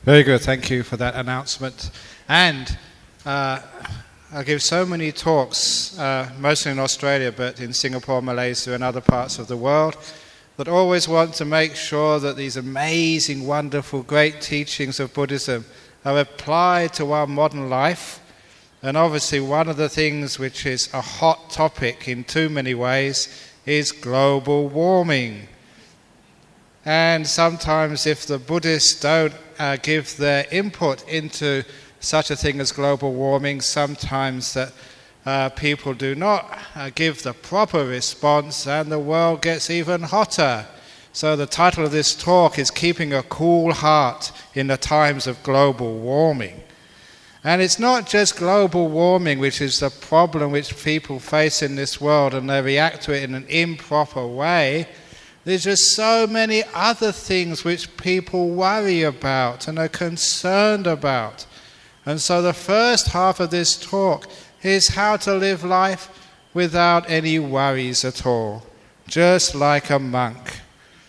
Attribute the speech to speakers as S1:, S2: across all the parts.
S1: Very good, thank you for that announcement. And I give so many talks, mostly in Australia, but in Singapore, Malaysia, and other parts of the world, that always want to make sure that these amazing, wonderful, great teachings of Buddhism are applied to our modern life. And obviously one of the things which is a hot topic in too many ways is global warming. And sometimes if the Buddhists don't give their input into such a thing as global warming, sometimes that people do not give the proper response and the world gets even hotter. So the title of this talk is Keeping a Cool Heart in the Times of Global Warming. And it's not just global warming which is the problem which people face in this world and they react to it in an improper way. There's just so many other things which people worry about and are concerned about. And so the first half of this talk is how to live life without any worries at all, just like a monk.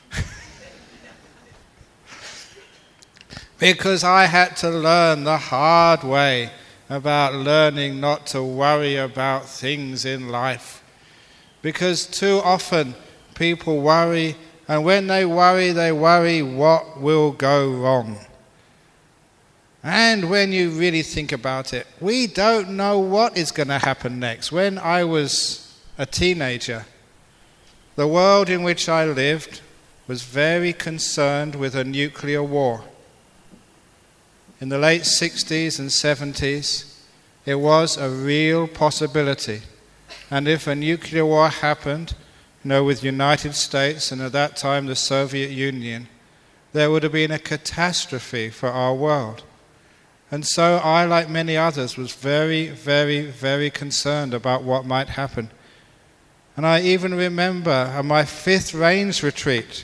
S1: Because I had to learn the hard way about learning not to worry about things in life. Because too often people worry, and when they worry what will go wrong. And when you really think about it, we don't know what is going to happen next. When I was a teenager, the world in which I lived was very concerned with a nuclear war. In the late 60s and 70s, it was a real possibility. And if a nuclear war happened, with the United States and at that time the Soviet Union, there would have been a catastrophe for our world. And so I, like many others, was very, very, very concerned about what might happen. And I even remember on my 6th Rains retreat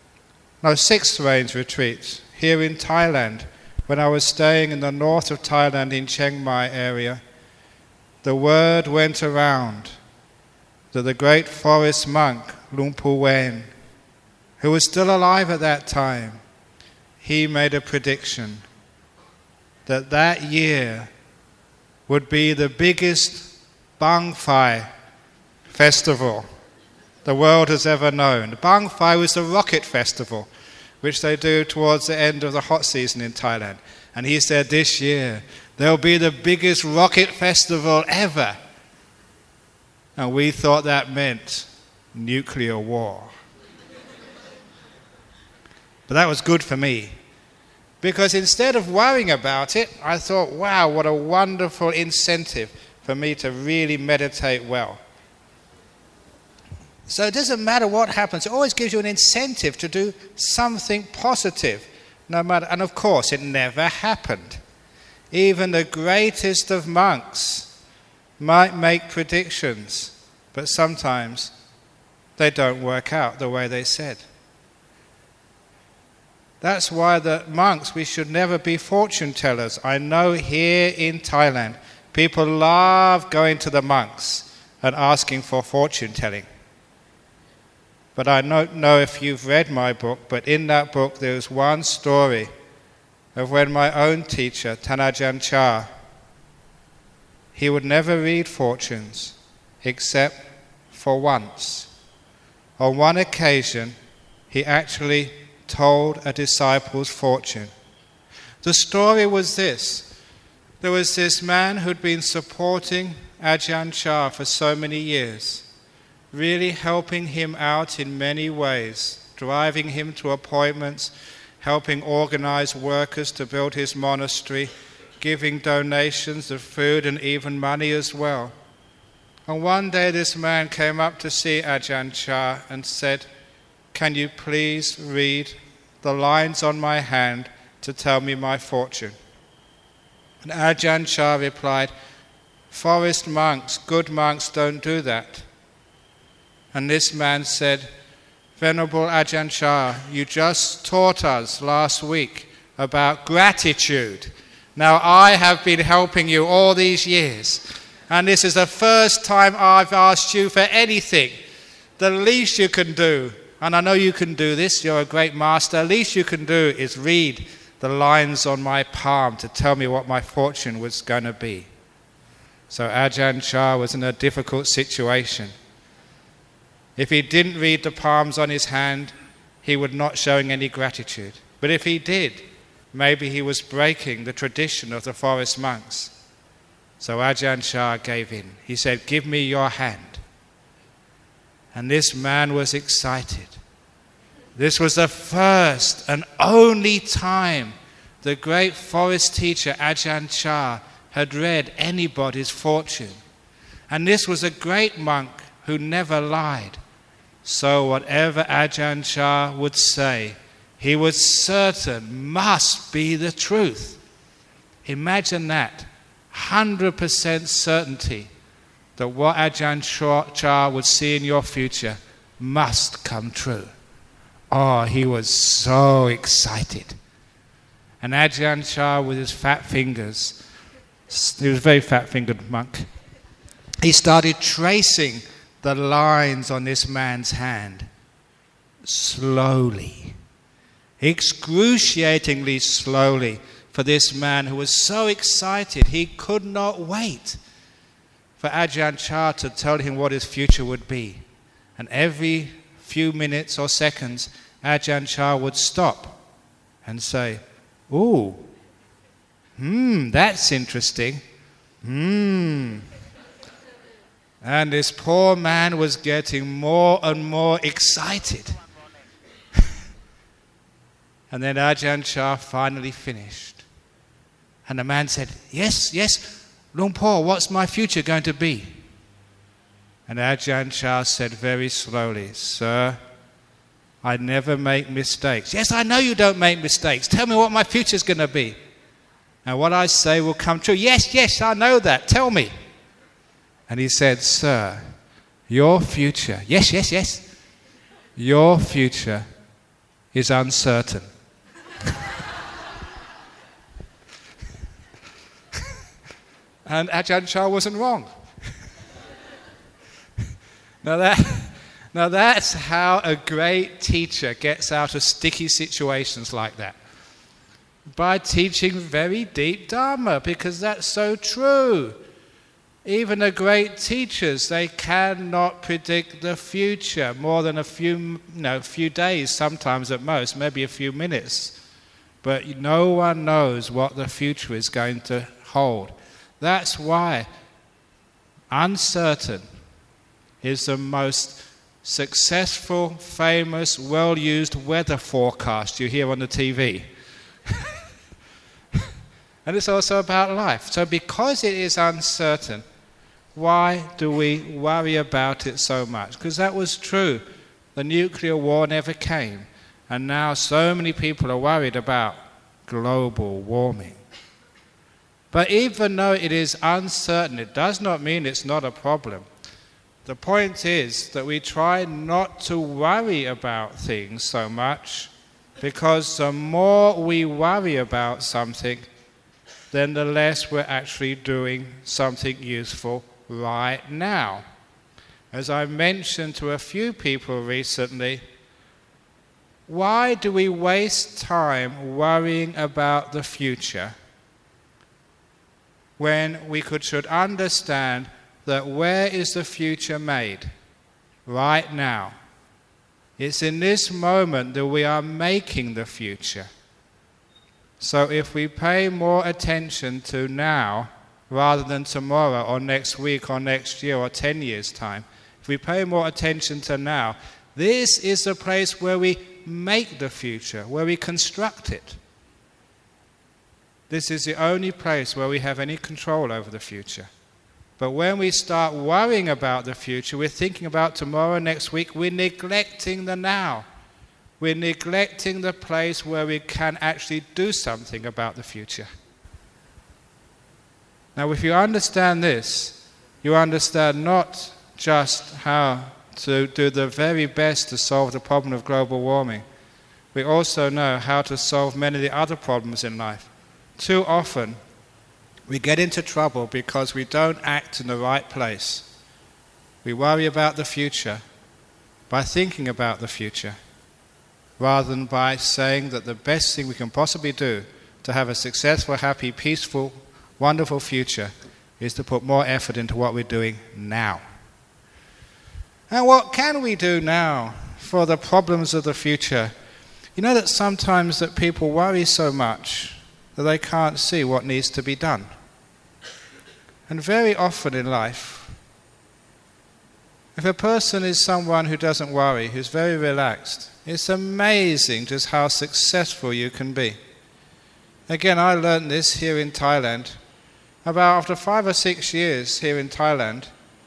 S1: here in Thailand, when I was staying in the north of Thailand in Chiang Mai area, the word went around that the great forest monk, Luang Pu Wen, who was still alive at that time, he made a prediction that that year would be the biggest Bang Phai festival the world has ever known. Bang Phai was the rocket festival, which they do towards the end of the hot season in Thailand. And he said this year, there'll be the biggest rocket festival ever. And we thought that meant nuclear war. But that was good for me. Because instead of worrying about it, I thought, wow, what a wonderful incentive for me to really meditate well. So it doesn't matter what happens, it always gives you an incentive to do something positive. No matter, and of course, it never happened. Even the greatest of monks might make predictions, but sometimes they don't work out the way they said. That's why the monks, we should never be fortune tellers. I know here in Thailand, people love going to the monks and asking for fortune telling. But I don't know if you've read my book, but in that book there's one story of when my own teacher, Thanajan Chah, he would never read fortunes except for once. On one occasion, he actually told a disciple's fortune. The story was this. There was this man who'd been supporting Ajahn Chah for so many years, really helping him out in many ways, driving him to appointments, helping organize workers to build his monastery, giving donations of food and even money as well. And one day this man came up to see Ajahn Chah and said, "Can you please read the lines on my hand to tell me my fortune?" And Ajahn Chah replied, "Forest monks, good monks don't do that." And this man said, "Venerable Ajahn Chah, you just taught us last week about gratitude. Now I have been helping you all these years, and this is the first time I've asked you for anything. The least you can do, and I know you can do this, you're a great master, the least you can do is read the lines on my palm to tell me what my fortune was going to be. So Ajahn Chah was in a difficult situation. If he didn't read the palms on his hand, he would not showing any gratitude. But if he did, maybe he was breaking the tradition of the forest monks. So Ajahn Chah gave in. He said, "Give me your hand." And this man was excited. This was the first and only time the great forest teacher Ajahn Chah had read anybody's fortune. And this was a great monk who never lied. So whatever Ajahn Chah would say, he was certain must be the truth. Imagine that, 100% certainty that what Ajahn Chah would see in your future must come true. Oh, he was so excited. And Ajahn Chah with his fat fingers, he was a very fat-fingered monk, he started tracing the lines on this man's hand slowly, excruciatingly slowly, for this man who was so excited he could not wait for Ajahn Chah to tell him what his future would be. And every few minutes or seconds, Ajahn Chah would stop and say, "Ooh, that's interesting. And this poor man was getting more and more excited. And then Ajahn Chah finally finished. And the man said, yes, Luang Por, what's my future going to be?" And Ajahn Chah said very slowly, "Sir, I never make mistakes." "Yes, I know you don't make mistakes. Tell me what my future's going to be." "And what I say will come true." Yes, I know that. Tell me." And he said, "Sir, your future," yes, "your future is uncertain." And Ajahn Chah wasn't wrong. Now that's how a great teacher gets out of sticky situations like that. By teaching very deep Dharma, because that's so true. Even the great teachers, they cannot predict the future more than a few days, sometimes at most, maybe a few minutes. But no one knows what the future is going to hold. That's why uncertain is the most successful, famous, well-used weather forecast you hear on the TV. And it's also about life. So because it is uncertain, why do we worry about it so much? Because that was true. The nuclear war never came. And now so many people are worried about global warming. But even though it is uncertain, it does not mean it's not a problem. The point is that we try not to worry about things so much, because the more we worry about something, then the less we're actually doing something useful right now. As I mentioned to a few people recently, why do we waste time worrying about the future when we should understand that where is the future made? Right now. It's in this moment that we are making the future. So if we pay more attention to now rather than tomorrow or next week or next year or 10 years' time, if we pay more attention to now, this is the place where we make the future, where we construct it. This is the only place where we have any control over the future. But when we start worrying about the future, we're thinking about tomorrow, next week, we're neglecting the now. We're neglecting the place where we can actually do something about the future. Now, if you understand this, you understand not just how to do the very best to solve the problem of global warming. We also know how to solve many of the other problems in life. Too often, we get into trouble because we don't act in the right place. We worry about the future by thinking about the future, rather than by saying that the best thing we can possibly do to have a successful, happy, peaceful, wonderful future is to put more effort into what we're doing now. And what can we do now for the problems of the future? You know that sometimes that people worry so much that they can't see what needs to be done. And very often in life, if a person is someone who doesn't worry, who's very relaxed, it's amazing just how successful you can be. Again, I learned this here in Thailand. After 5 or 6 years here in Thailand,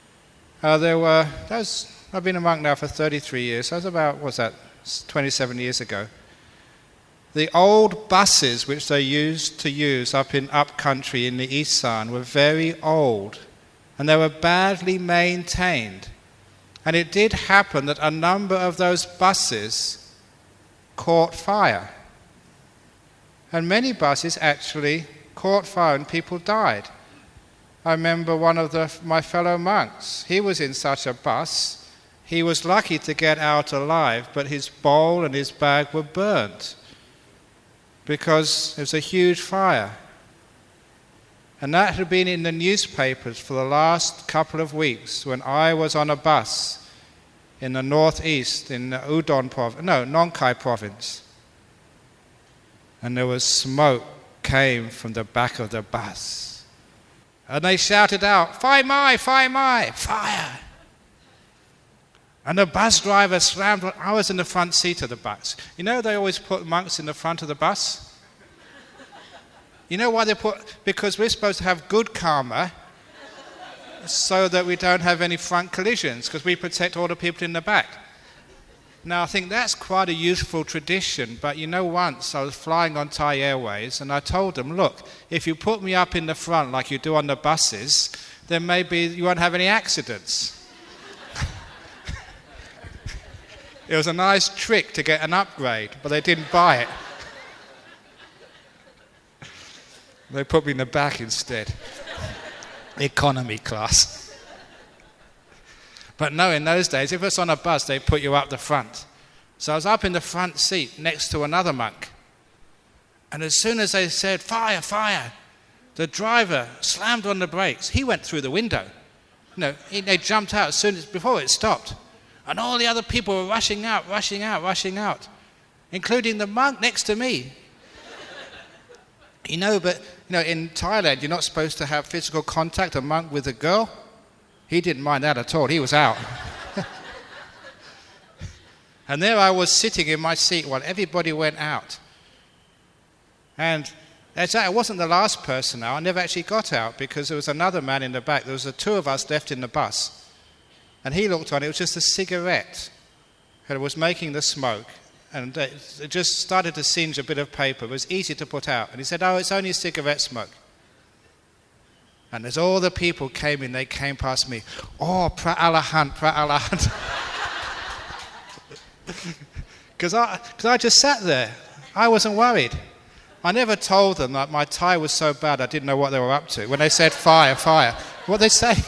S1: I've been a monk now for 33 years. That was 27 years ago. The old buses which they used to use up country in the Isan were very old, and they were badly maintained. And it did happen that a number of those buses caught fire. And many buses actually caught fire and people died. I remember one of my fellow monks. He was in such a bus. He was lucky to get out alive, but his bowl and his bag were burnt because it was a huge fire. And that had been in the newspapers for the last couple of weeks when I was on a bus in the northeast, in the Nong Khai province. And there was smoke came from the back of the bus. And they shouted out, "Fai mai, fai mai, fire!" And the bus driver slammed. I was in the front seat of the bus. You know they always put monks in the front of the bus? You know why they because we're supposed to have good karma so that we don't have any front collisions, because we protect all the people in the back. Now, I think that's quite a useful tradition, but you know, once I was flying on Thai Airways and I told them, look, if you put me up in the front like you do on the buses, then maybe you won't have any accidents. It was a nice trick to get an upgrade, but they didn't buy it. They put me in the back instead. Economy class. But no, in those days, if it was on a bus, they put you up the front. So I was up in the front seat next to another monk. And as soon as they said, "Fire, fire," the driver slammed on the brakes. He went through the window. They jumped out before it stopped. And all the other people were rushing out, including the monk next to me. But in Thailand, you're not supposed to have physical contact, a monk with a girl. He didn't mind that at all. He was out. And there I was sitting in my seat while everybody went out. And I wasn't the last person out. I never actually got out because there was another man in the back. There was the two of us left in the bus. And he looked on, it was just a cigarette that was making the smoke. And it just started to singe a bit of paper. It was easy to put out. And he said, "Oh, it's only cigarette smoke." And as all the people came in, they came past me. "Oh, Pra Alahant, Pra Alahant." Because I just sat there. I wasn't worried. I never told them that my Thai was so bad I didn't know what they were up to. When they said, "Fire, fire," what did they say?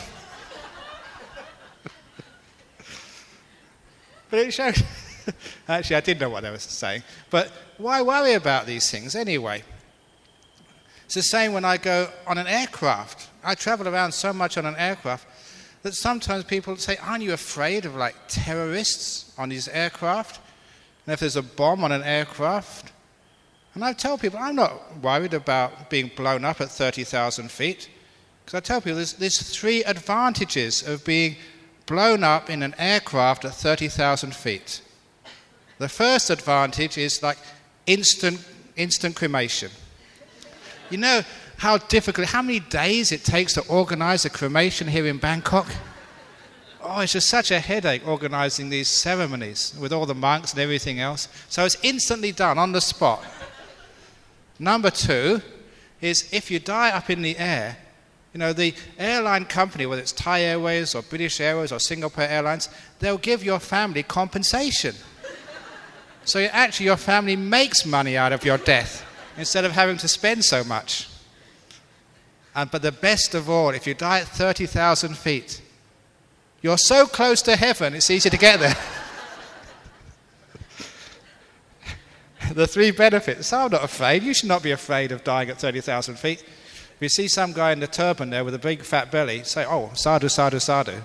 S1: But it showed... Actually, I did know what they were saying. But why worry about these things anyway? It's the same when I go on an aircraft. I travel around so much on an aircraft that sometimes people say, "Aren't you afraid of terrorists on these aircraft? And if there's a bomb on an aircraft?" And I tell people, I'm not worried about being blown up at 30,000 feet. Because I tell people there's 3 advantages of being blown up in an aircraft at 30,000 feet. The first advantage is instant cremation. You know how many days it takes to organize a cremation here in Bangkok? Oh, it's just such a headache organizing these ceremonies with all the monks and everything else. So it's instantly done on the spot. Number 2 is if you die up in the air, the airline company, whether it's Thai Airways or British Airways or Singapore Airlines, they'll give your family compensation. So actually your family makes money out of your death instead of having to spend so much. But the best of all, if you die at 30,000 feet, you're so close to heaven, it's easy to get there. The 3 benefits. So I'm not afraid. You should not be afraid of dying at 30,000 feet. If you see some guy in the turban there with a big fat belly, say, oh, sadhu, sadhu, sadhu.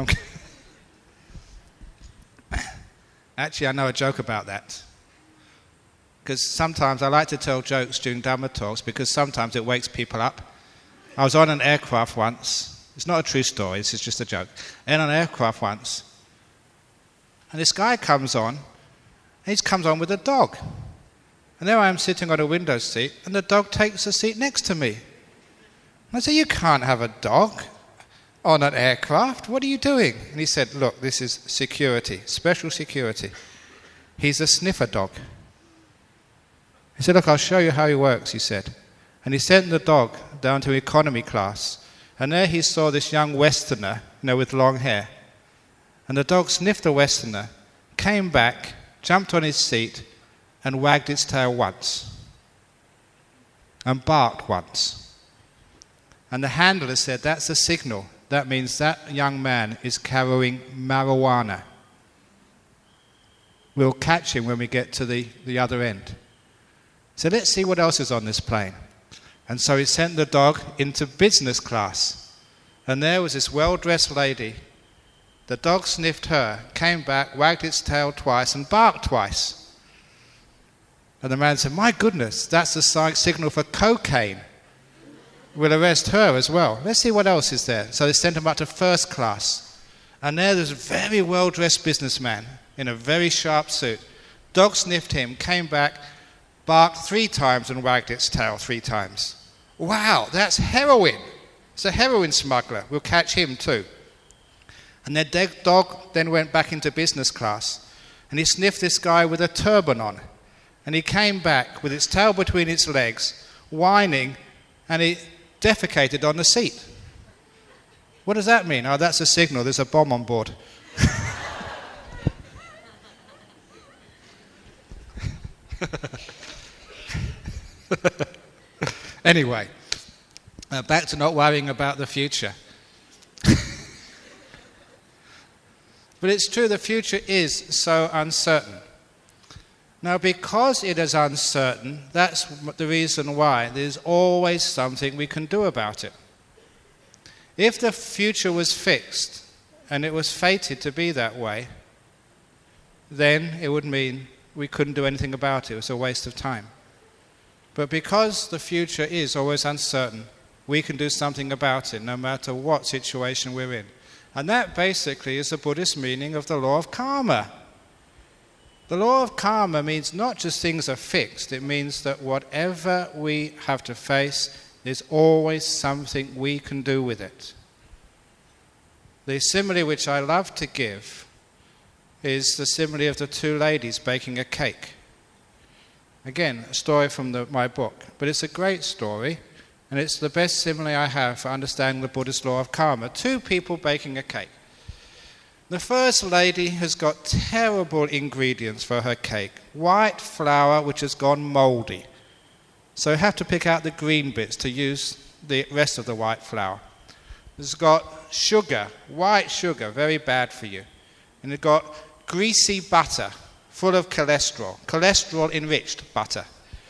S1: Actually, I know a joke about that. Because sometimes I like to tell jokes during Dhamma talks because sometimes it wakes people up. I was on an aircraft once. It's not a true story, this is just a joke. In an aircraft once. And this guy comes on, and he comes on with a dog. And there I am sitting on a window seat, and the dog takes a seat next to me. And I said, you can't have a dog on an aircraft. What are you doing? And he said, look, this is security, special security. He's a sniffer dog. He said, look, I'll show you how he works, he said. And he sent the dog down to economy class. And there he saw this young Westerner, with long hair. And the dog sniffed the Westerner, came back, jumped on his seat, and wagged its tail once. And barked once. And the handler said, that's a signal. That means that young man is carrying marijuana. We'll catch him when we get to the other end. So let's see what else is on this plane. And so he sent the dog into business class. And there was this well-dressed lady. The dog sniffed her, came back, wagged its tail twice, and barked twice. And the man said, my goodness, that's the signal for cocaine. We'll arrest her as well. Let's see what else is there. So they sent him up to first class. And there's a very well-dressed businessman in a very sharp suit. Dog sniffed him, came back, barked 3 times and wagged its tail 3 times. Wow, that's heroin. It's a heroin smuggler. We'll catch him too. And their dog then went back into business class. And he sniffed this guy with a turban on. And he came back with its tail between its legs, whining, and he defecated on the seat. What does that mean? Oh, that's a signal. There's a bomb on board. Anyway, back to not worrying about the future. But it's true, the future is so uncertain. Now, because it is uncertain, that's the reason why there's always something we can do about it. If the future was fixed, and it was fated to be that way, then it would mean we couldn't do anything about it. It was a waste of time. But because the future is always uncertain, we can do something about it, no matter what situation we're in. And that basically is the Buddhist meaning of the law of karma. The law of karma means not just things are fixed, it means that whatever we have to face, there's always something we can do with it. The simile which I love to give is the simile of the 2 ladies baking a cake. Again, a story from my book, but it's a great story, and it's the best simile I have for understanding the Buddhist law of karma. 2 people baking a cake. The first lady has got terrible ingredients for her cake. White flour which has gone mouldy. So you have to pick out the green bits to use the rest of the white flour. It's got sugar, white sugar, very bad for you. And it's got greasy butter, full of cholesterol, cholesterol-enriched butter.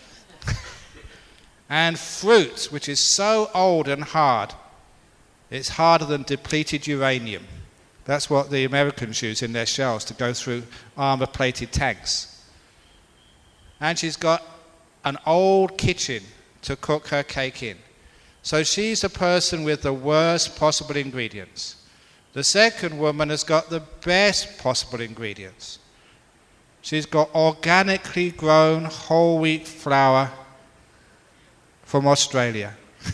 S1: And fruit, which is so old and hard, it's harder than depleted uranium. That's what the Americans use in their shells to go through armor-plated tanks. And she's got an old kitchen to cook her cake in. So she's a person with the worst possible ingredients. The second woman has got the best possible ingredients. She's got organically grown whole wheat flour from Australia.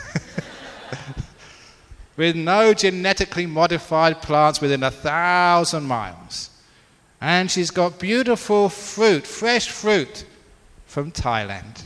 S1: With no genetically modified plants within 1,000 miles. And she's got beautiful fruit, fresh fruit from Thailand.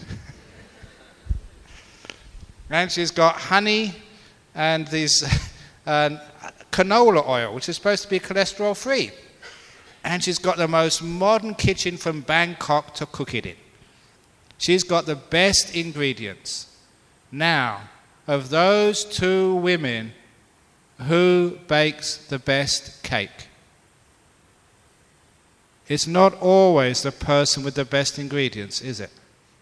S1: And she's got honey and these canola oil, which is supposed to be cholesterol free. And she's got the most modern kitchen from Bangkok to cook it in. She's got the best ingredients. Now, of those 2 women, who bakes the best cake? It's not always the person with the best ingredients, is it?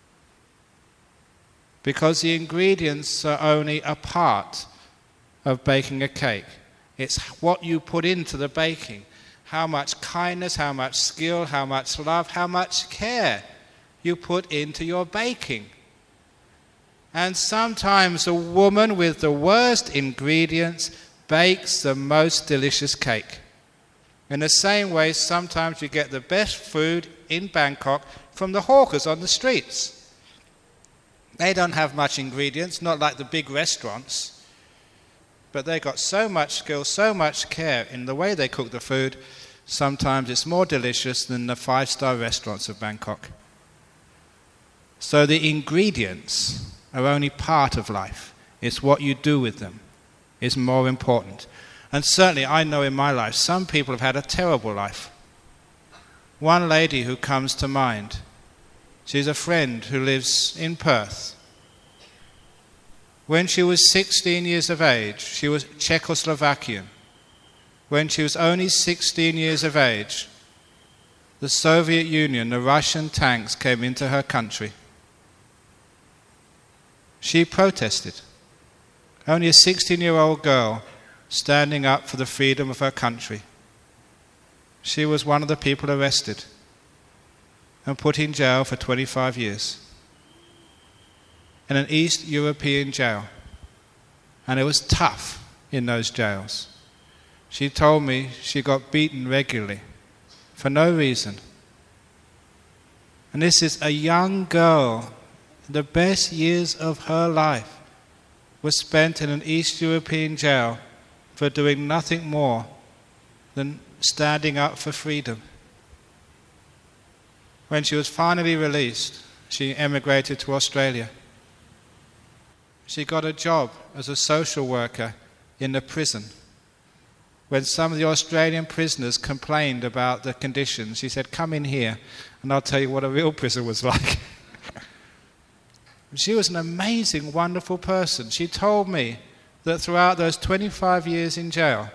S1: Because the ingredients are only a part of baking a cake. It's what you put into the baking. How much kindness, how much skill, how much love, how much care you put into your baking. And sometimes a woman with the worst ingredients bakes the most delicious cake. In the same way, sometimes you get the best food in Bangkok from the hawkers on the streets. They don't have much ingredients, not like the big restaurants, but they got so much skill, so much care in the way they cook the food. Sometimes it's more delicious than the 5-star restaurants of Bangkok. So the ingredients are only part of life. It's what you do with them is more important. And certainly I know in my life, some people have had a terrible life. One lady who comes to mind, she's a friend who lives in Perth. When she was 16 years of age, she was Czechoslovakian. When she was only 16 years of age, the Soviet Union, the Russian tanks came into her country. She protested. Only a 16-year-old girl standing up for the freedom of her country. She was one of the people arrested and put in jail for 25 years in an East European jail. And it was tough in those jails. She told me she got beaten regularly for no reason. And this is a young girl. The best years of her life were spent in an East European jail for doing nothing more than standing up for freedom. When she was finally released, she emigrated to Australia. She got a job as a social worker in the prison. When some of the Australian prisoners complained about the conditions, she said, "Come in here and I'll tell you what a real prison was like." She was an amazing, wonderful person. She told me that throughout those 25 years in jail,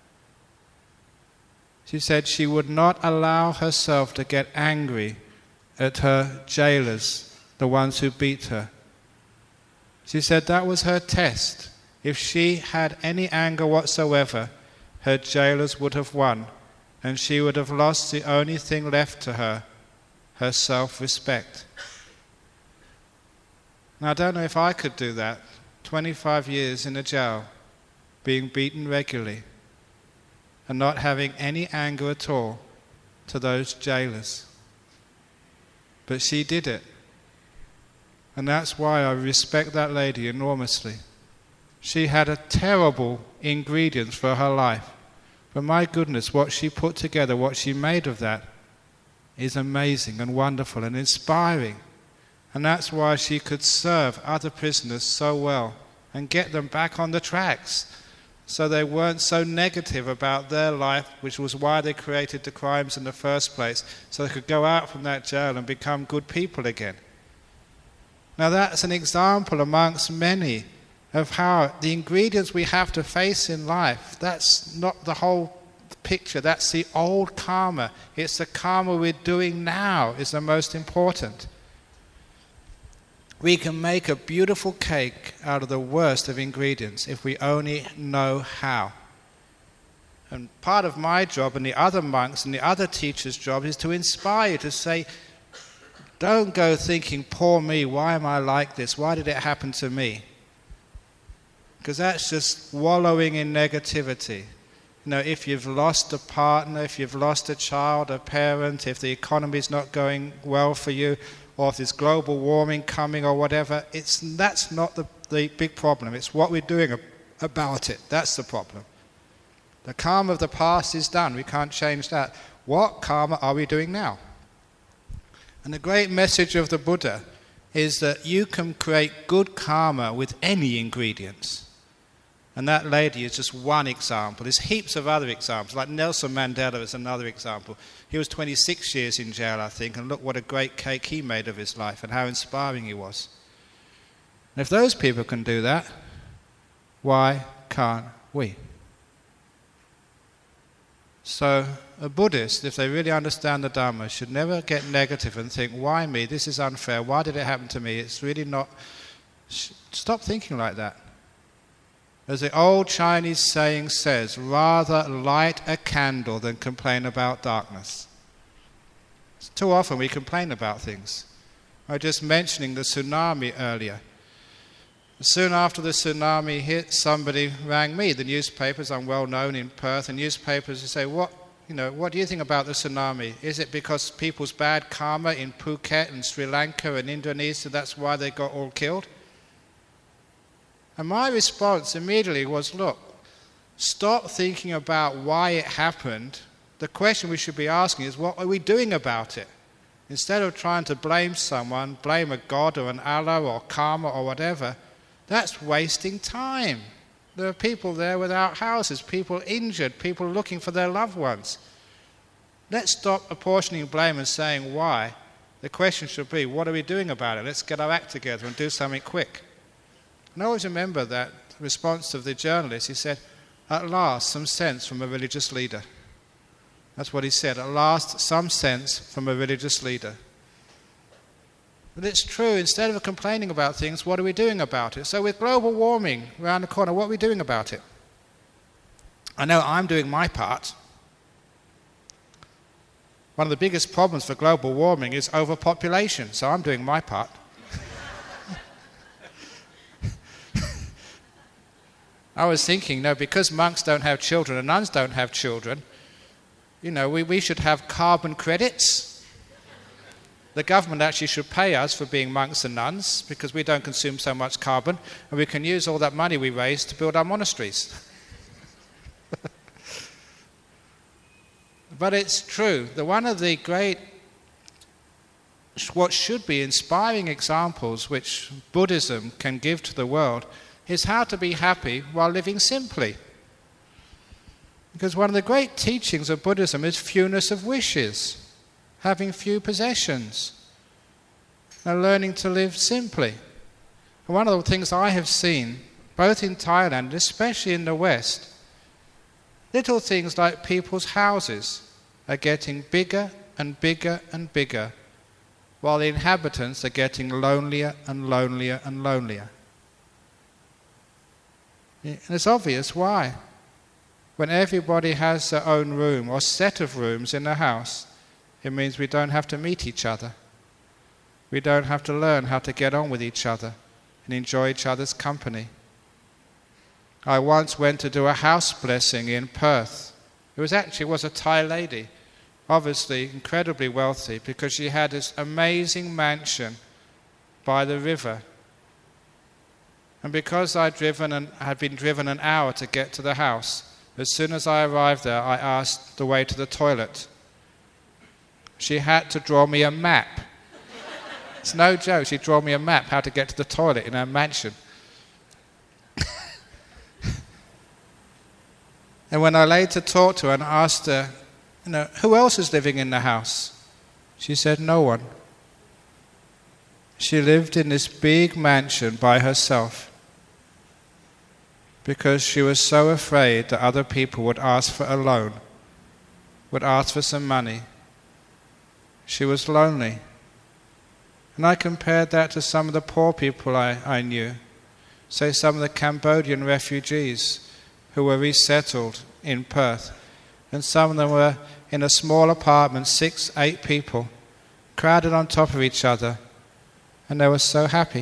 S1: she said she would not allow herself to get angry at her jailers, the ones who beat her. She said that was her test. If she had any anger whatsoever, her jailers would have won, and she would have lost the only thing left to her, her self-respect. Now, I don't know if I could do that. 25 years in a jail, being beaten regularly, and not having any anger at all to those jailers. But she did it. And that's why I respect that lady enormously. She had a terrible ingredients for her life. But my goodness, what she put together, what she made of that, is amazing and wonderful and inspiring. And that's why she could serve other prisoners so well and get them back on the tracks so they weren't so negative about their life, which was why they created the crimes in the first place, so they could go out from that jail and become good people again. Now that's an example amongst many of how the ingredients we have to face in life, that's not the whole picture, that's the old karma. It's the karma we're doing now is the most important. We can make a beautiful cake out of the worst of ingredients if we only know how. And part of my job and the other monks and the other teachers' job is to inspire you to say, don't go thinking, poor me, why am I like this? Why did it happen to me? Because that's just wallowing in negativity. You know, if you've lost a partner, if you've lost a child, a parent, if the economy's not going well for you, or if there's global warming coming or whatever, that's not the big problem. It's what we're doing about it. That's the problem. The karma of the past is done. We can't change that. What karma are we doing now? And the great message of the Buddha is that you can create good karma with any ingredients. And that lady is just one example. There's heaps of other examples, like Nelson Mandela is another example. He was 26 years in jail, I think, and look what a great cake he made of his life and how inspiring he was. And if those people can do that, why can't we? So a Buddhist, if they really understand the Dhamma, should never get negative and think, why me? This is unfair. Why did it happen to me? It's really not... Stop thinking like that. As the old Chinese saying says, rather light a candle than complain about darkness. Too often we complain about things. I was just mentioning the tsunami earlier. Soon after the tsunami hit, somebody rang me. The newspapers, I'm well known in Perth, the newspapers say, what do you think about the tsunami? Is it because people's bad karma in Phuket and Sri Lanka and Indonesia, that's why they got all killed? And my response immediately was, look, stop thinking about why it happened. The question we should be asking is, what are we doing about it? Instead of trying to blame someone, blame a god or an Allah or karma or whatever, that's wasting time. There are people there without houses, people injured, people looking for their loved ones. Let's stop apportioning blame and saying why. The question should be, what are we doing about it? Let's get our act together and do something quick. And I always remember that response of the journalist. He said, at last, some sense from a religious leader. That's what he said, at last, some sense from a religious leader. But it's true, instead of complaining about things, what are we doing about it? So with global warming around the corner, what are we doing about it? I know I'm doing my part. One of the biggest problems for global warming is overpopulation, so I'm doing my part. I was thinking, because monks don't have children and nuns don't have children, we should have carbon credits. The government actually should pay us for being monks and nuns because we don't consume so much carbon, and we can use all that money we raise to build our monasteries. But it's true that one of the great, what should be inspiring examples which Buddhism can give to the world is how to be happy while living simply. Because one of the great teachings of Buddhism is fewness of wishes, having few possessions, and learning to live simply. And one of the things I have seen, both in Thailand and especially in the West, little things like people's houses are getting bigger and bigger and bigger, while the inhabitants are getting lonelier and lonelier and lonelier. And it's obvious why. When everybody has their own room or set of rooms in the house, it means we don't have to meet each other. We don't have to learn how to get on with each other and enjoy each other's company. I once went to do a house blessing in Perth. It was a Thai lady, obviously incredibly wealthy, because she had this amazing mansion by the river. And because had been driven an hour to get to the house, as soon as I arrived there, I asked the way to the toilet. She had to draw me a map. It's no joke, she drew me a map how to get to the toilet in her mansion. And when I later talked to her and asked her, who else is living in the house? She said, no one. She lived in this big mansion by herself because she was so afraid that other people would ask for a loan, would ask for some money. She was lonely. And I compared that to some of the poor people I knew, say some of the Cambodian refugees who were resettled in Perth. And some of them were in a small apartment, 6, 8 people, crowded on top of each other, and they were so happy.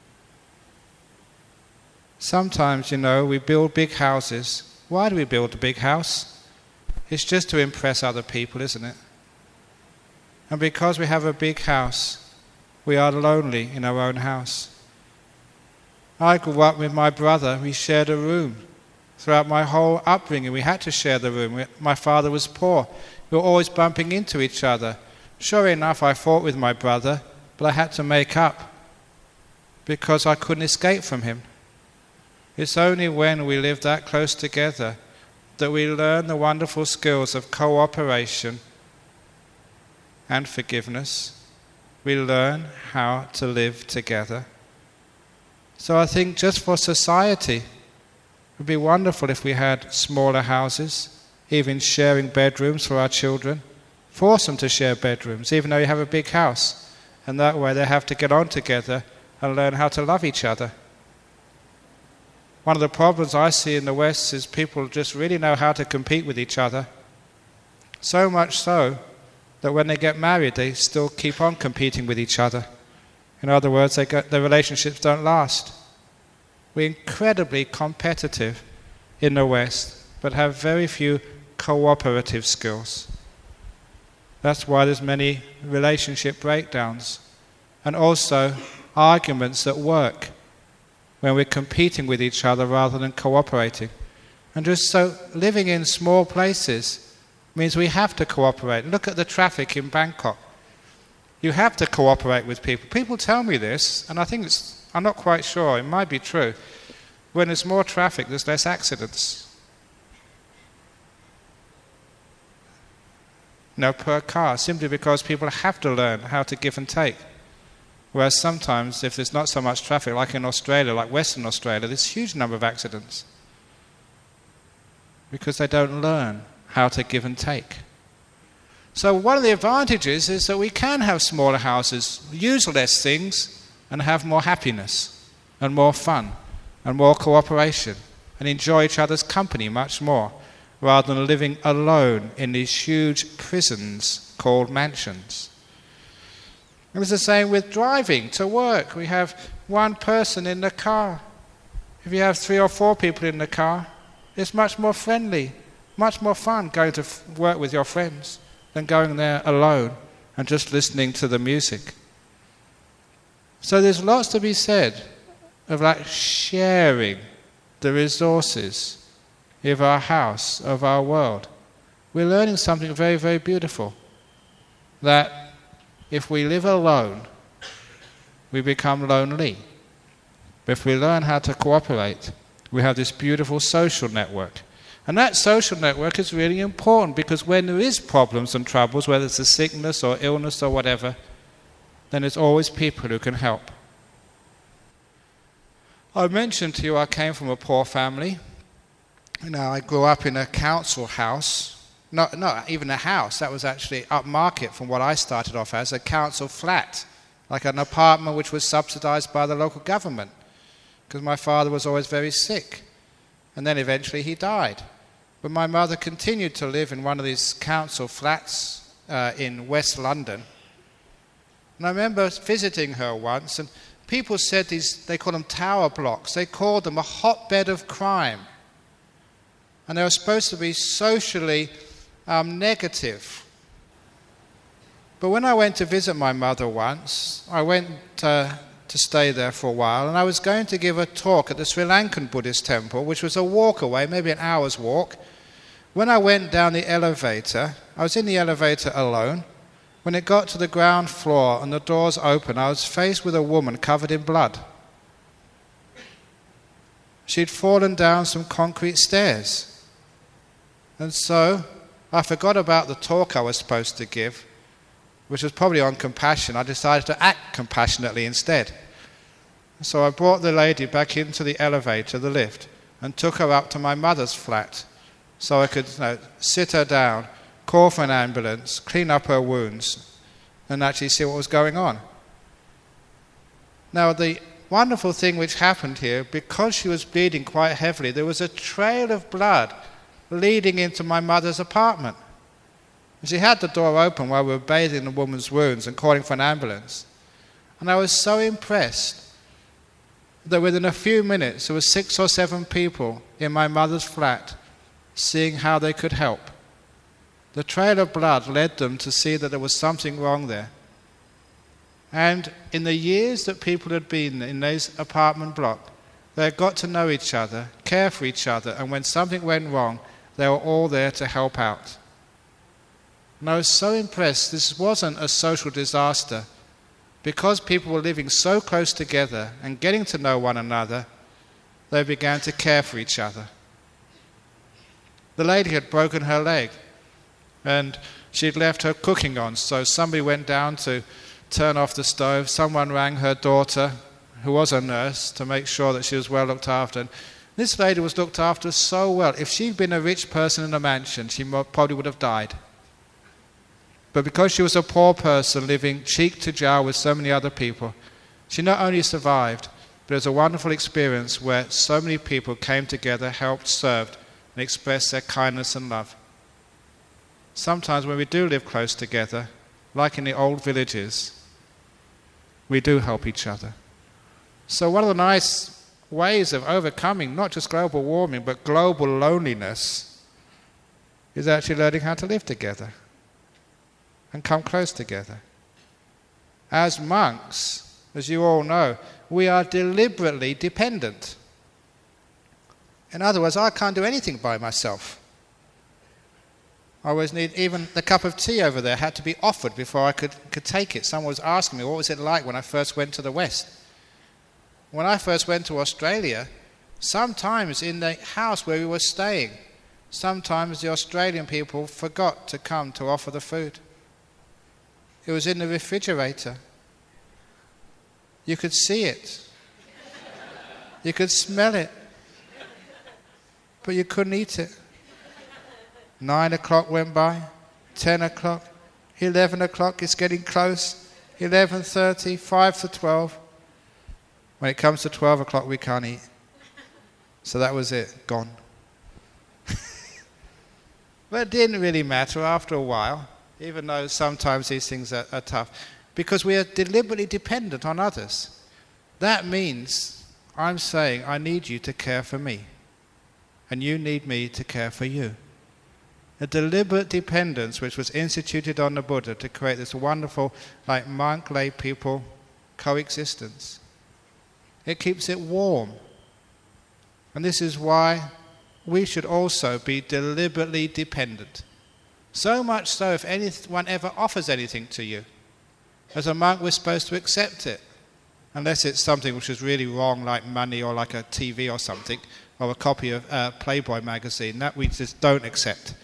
S1: Sometimes, we build big houses. Why do we build a big house? It's just to impress other people, isn't it? And because we have a big house, we are lonely in our own house. I grew up with my brother. We shared a room. Throughout my whole upbringing, we had to share the room. My father was poor. We were always bumping into each other. Sure enough, I fought with my brother, but I had to make up because I couldn't escape from him. It's only when we live that close together that we learn the wonderful skills of cooperation and forgiveness. We learn how to live together. So I think just for society, it would be wonderful if we had smaller houses, even sharing bedrooms for our children. Force them to share bedrooms, even though you have a big house. And that way they have to get on together and learn how to love each other. One of the problems I see in the West is people just really know how to compete with each other. So much so that when they get married, they still keep on competing with each other. In other words, their relationships don't last. We're incredibly competitive in the West, but have very few cooperative skills. That's why there's many relationship breakdowns, and also arguments at work, when we're competing with each other rather than cooperating. And just so living in small places means we have to cooperate. Look at the traffic in Bangkok. You have to cooperate with people. People tell me this, and I'm not quite sure, it might be true. When there's more traffic, there's less accidents. Per car, simply because people have to learn how to give and take. Whereas sometimes, if there's not so much traffic, like in Australia, like Western Australia, there's a huge number of accidents. Because they don't learn how to give and take. So one of the advantages is that we can have smaller houses, use less things, and have more happiness, and more fun, and more cooperation, and enjoy each other's company much more, rather than living alone in these huge prisons called mansions. It was the same with driving to work. We have one person in the car. If you have 3 or 4 people in the car, it's much more friendly, much more fun going to work with your friends than going there alone and just listening to the music. So there's lots to be said of sharing the resources of our house, of our world. We're learning something very, very beautiful. That if we live alone, we become lonely. But if we learn how to cooperate, we have this beautiful social network. And that social network is really important, because when there is problems and troubles, whether it's a sickness or illness or whatever, then there's always people who can help. I mentioned to you I came from a poor family. I grew up in a council house. Not even a house, that was actually upmarket from what I started off as, a council flat, like an apartment which was subsidized by the local government, because my father was always very sick, and then eventually he died. But my mother continued to live in one of these council flats in West London. And I remember visiting her once, and people said they call them tower blocks, they called them a hotbed of crime. And they were supposed to be socially negative. But when I went to visit my mother once, I went to stay there for a while, and I was going to give a talk at the Sri Lankan Buddhist temple, which was a walk away, maybe an hour's walk. When I went down the elevator, I was in the elevator alone. When it got to the ground floor and the doors open, I was faced with a woman covered in blood. She'd fallen down some concrete stairs. And so I forgot about the talk I was supposed to give, which was probably on compassion. I decided to act compassionately instead. So I brought the lady back into the elevator, the lift, and took her up to my mother's flat so I could sit her down, call for an ambulance, clean up her wounds, and actually see what was going on. Now, the wonderful thing which happened here, because she was bleeding quite heavily, there was a trail of blood leading into my mother's apartment. And she had the door open while we were bathing the woman's wounds and calling for an ambulance. And I was so impressed that within a few minutes there were 6 or 7 people in my mother's flat seeing how they could help. The trail of blood led them to see that there was something wrong there. And in the years that people had been in this apartment block, they had got to know each other, care for each other, and when something went wrong, they were all there to help out. And I was so impressed. This wasn't a social disaster. Because people were living so close together and getting to know one another, they began to care for each other. The lady had broken her leg, and she'd left her cooking on, so somebody went down to turn off the stove. Someone rang her daughter, who was a nurse, to make sure that she was well looked after. And This lady was looked after so well. If she'd been a rich person in a mansion, she probably would have died. But because she was a poor person living cheek to jowl with so many other people, she not only survived, but it was a wonderful experience where so many people came together, helped, served, and expressed their kindness and love. Sometimes when we do live close together, like in the old villages, we do help each other. So one of the nice ways of overcoming not just global warming, but global loneliness is actually learning how to live together and come close together. As monks, as you all know, we are deliberately dependent. In other words, I can't do anything by myself. I always need, even the cup of tea over there had to be offered before I could take it. Someone was asking me, what was it like when I first went to the West? When I first went to Australia, sometimes in the house where we were staying, sometimes the Australian people forgot to come to offer the food. It was in the refrigerator. You could see it. You could smell it. But you couldn't eat it. 9 o'clock went by, 10 o'clock, 11 o'clock, it's getting close, 11:30, 5 to 12. When it comes to 12 o'clock, we can't eat. So that was it, gone. But it didn't really matter after a while, even though sometimes these things are tough, because we are deliberately dependent on others. That means I'm saying I need you to care for me, and you need me to care for you. A deliberate dependence which was instituted on the Buddha to create this wonderful, like monk, lay people coexistence. It keeps it warm. And this is why we should also be deliberately dependent. So much so, if anyone ever offers anything to you, as a monk we're supposed to accept it. Unless it's something which is really wrong, like money or like a TV or something, or a copy of Playboy magazine. That we just don't accept.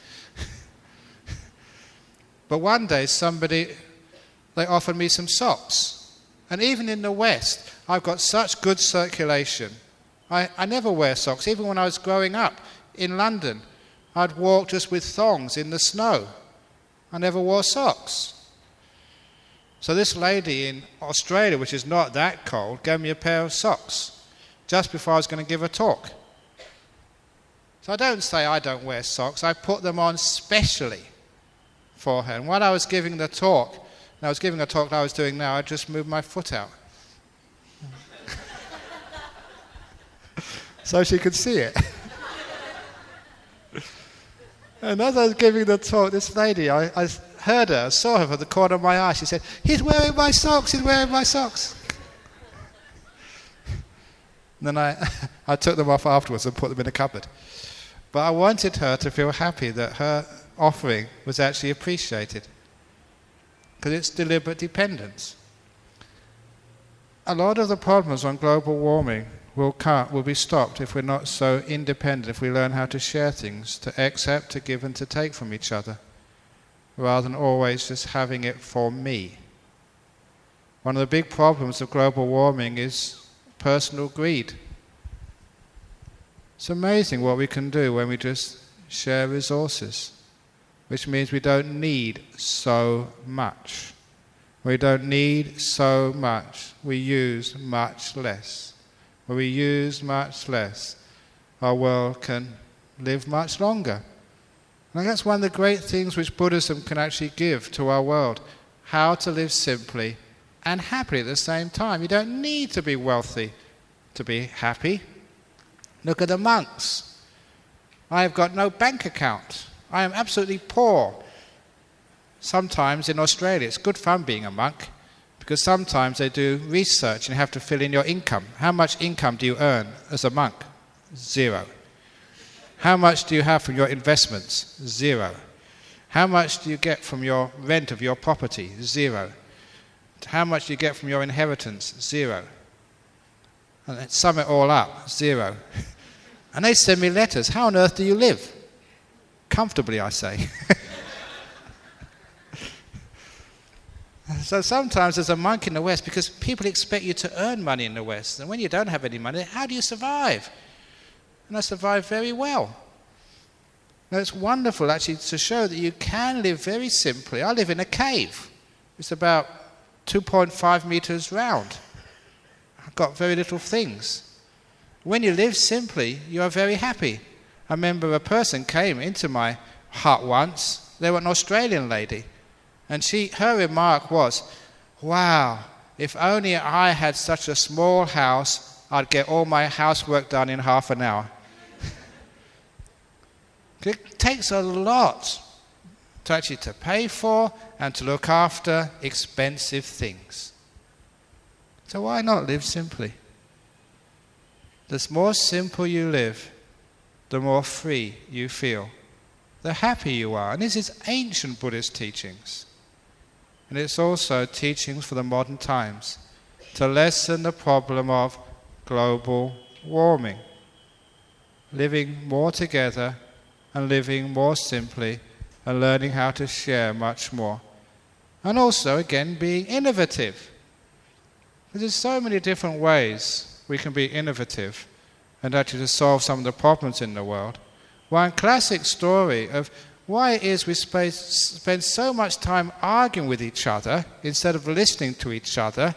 S1: But one day they offered me some socks. And even in the West, I've got such good circulation. I never wear socks. Even when I was growing up in London, I'd walk just with thongs in the snow. I never wore socks. So this lady in Australia, which is not that cold, gave me a pair of socks just before I was going to give a talk. So I don't say I don't wear socks. I put them on specially for her. And while I was giving the talk, and I was giving a talk that I was doing now, I just moved my foot out. So she could see it. And as I was giving the talk, this lady, I heard her, saw her from the corner of my eye. She said, "He's wearing my socks, he's wearing my socks." And then I took them off afterwards and put them in a cupboard. But I wanted her to feel happy that her offering was actually appreciated, because it's deliberate dependence. A lot of the problems on global warming will be stopped if we're not so independent, if we learn how to share things, to accept, to give and to take from each other, rather than always just having it for me. One of the big problems of global warming is personal greed. It's amazing what we can do when we just share resources, which means we don't need so much. We don't need so much. We use much less. When we use much less, our world can live much longer. And that's one of the great things which Buddhism can actually give to our world. How to live simply and happily at the same time. You don't need to be wealthy to be happy. Look at the monks. I have got no bank account. I am absolutely poor. Sometimes in Australia, it's good fun being a monk, because sometimes they do research and you have to fill in your income. How much income do you earn as a monk? 0. How much do you have from your investments? 0. How much do you get from your rent of your property? 0. How much do you get from your inheritance? 0. And then sum it all up, 0. And they send me letters. How on earth do you live? Comfortably, I say. So sometimes as a monk in the West, because people expect you to earn money in the West, and when you don't have any money, how do you survive? and I survived very well. Now, it's wonderful actually to show that you can live very simply. I live in a cave. It's about 2.5 meters round. I've got very little things. When you live simply, you are very happy. I remember a person came into my hut once. They were an Australian lady. And her remark was, wow, if only I had such a small house, I'd get all my housework done in half an hour. It takes a lot to pay for and to look after expensive things. So why not live simply? The more simple you live, the more free you feel, the happier you are. And this is ancient Buddhist teachings. And it's also teachings for the modern times to lessen the problem of global warming. Living more together and living more simply and learning how to share much more. And also, again, being innovative. There's so many different ways we can be innovative and actually to solve some of the problems in the world. One classic story of why it is we spend so much time arguing with each other instead of listening to each other,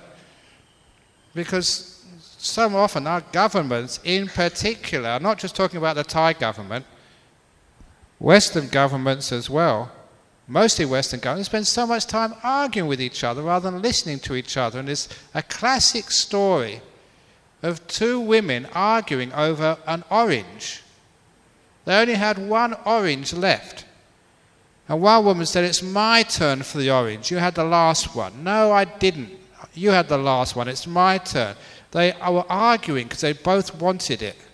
S1: because so often our governments in particular, I'm not just talking about the Thai government, Western governments as well, mostly Western governments, spend so much time arguing with each other rather than listening to each other. And it's a classic story of two women arguing over an orange. They only had one orange left. And one woman said, it's my turn for the orange. You had the last one. No, I didn't. You had the last one. It's my turn. They were arguing because they both wanted it.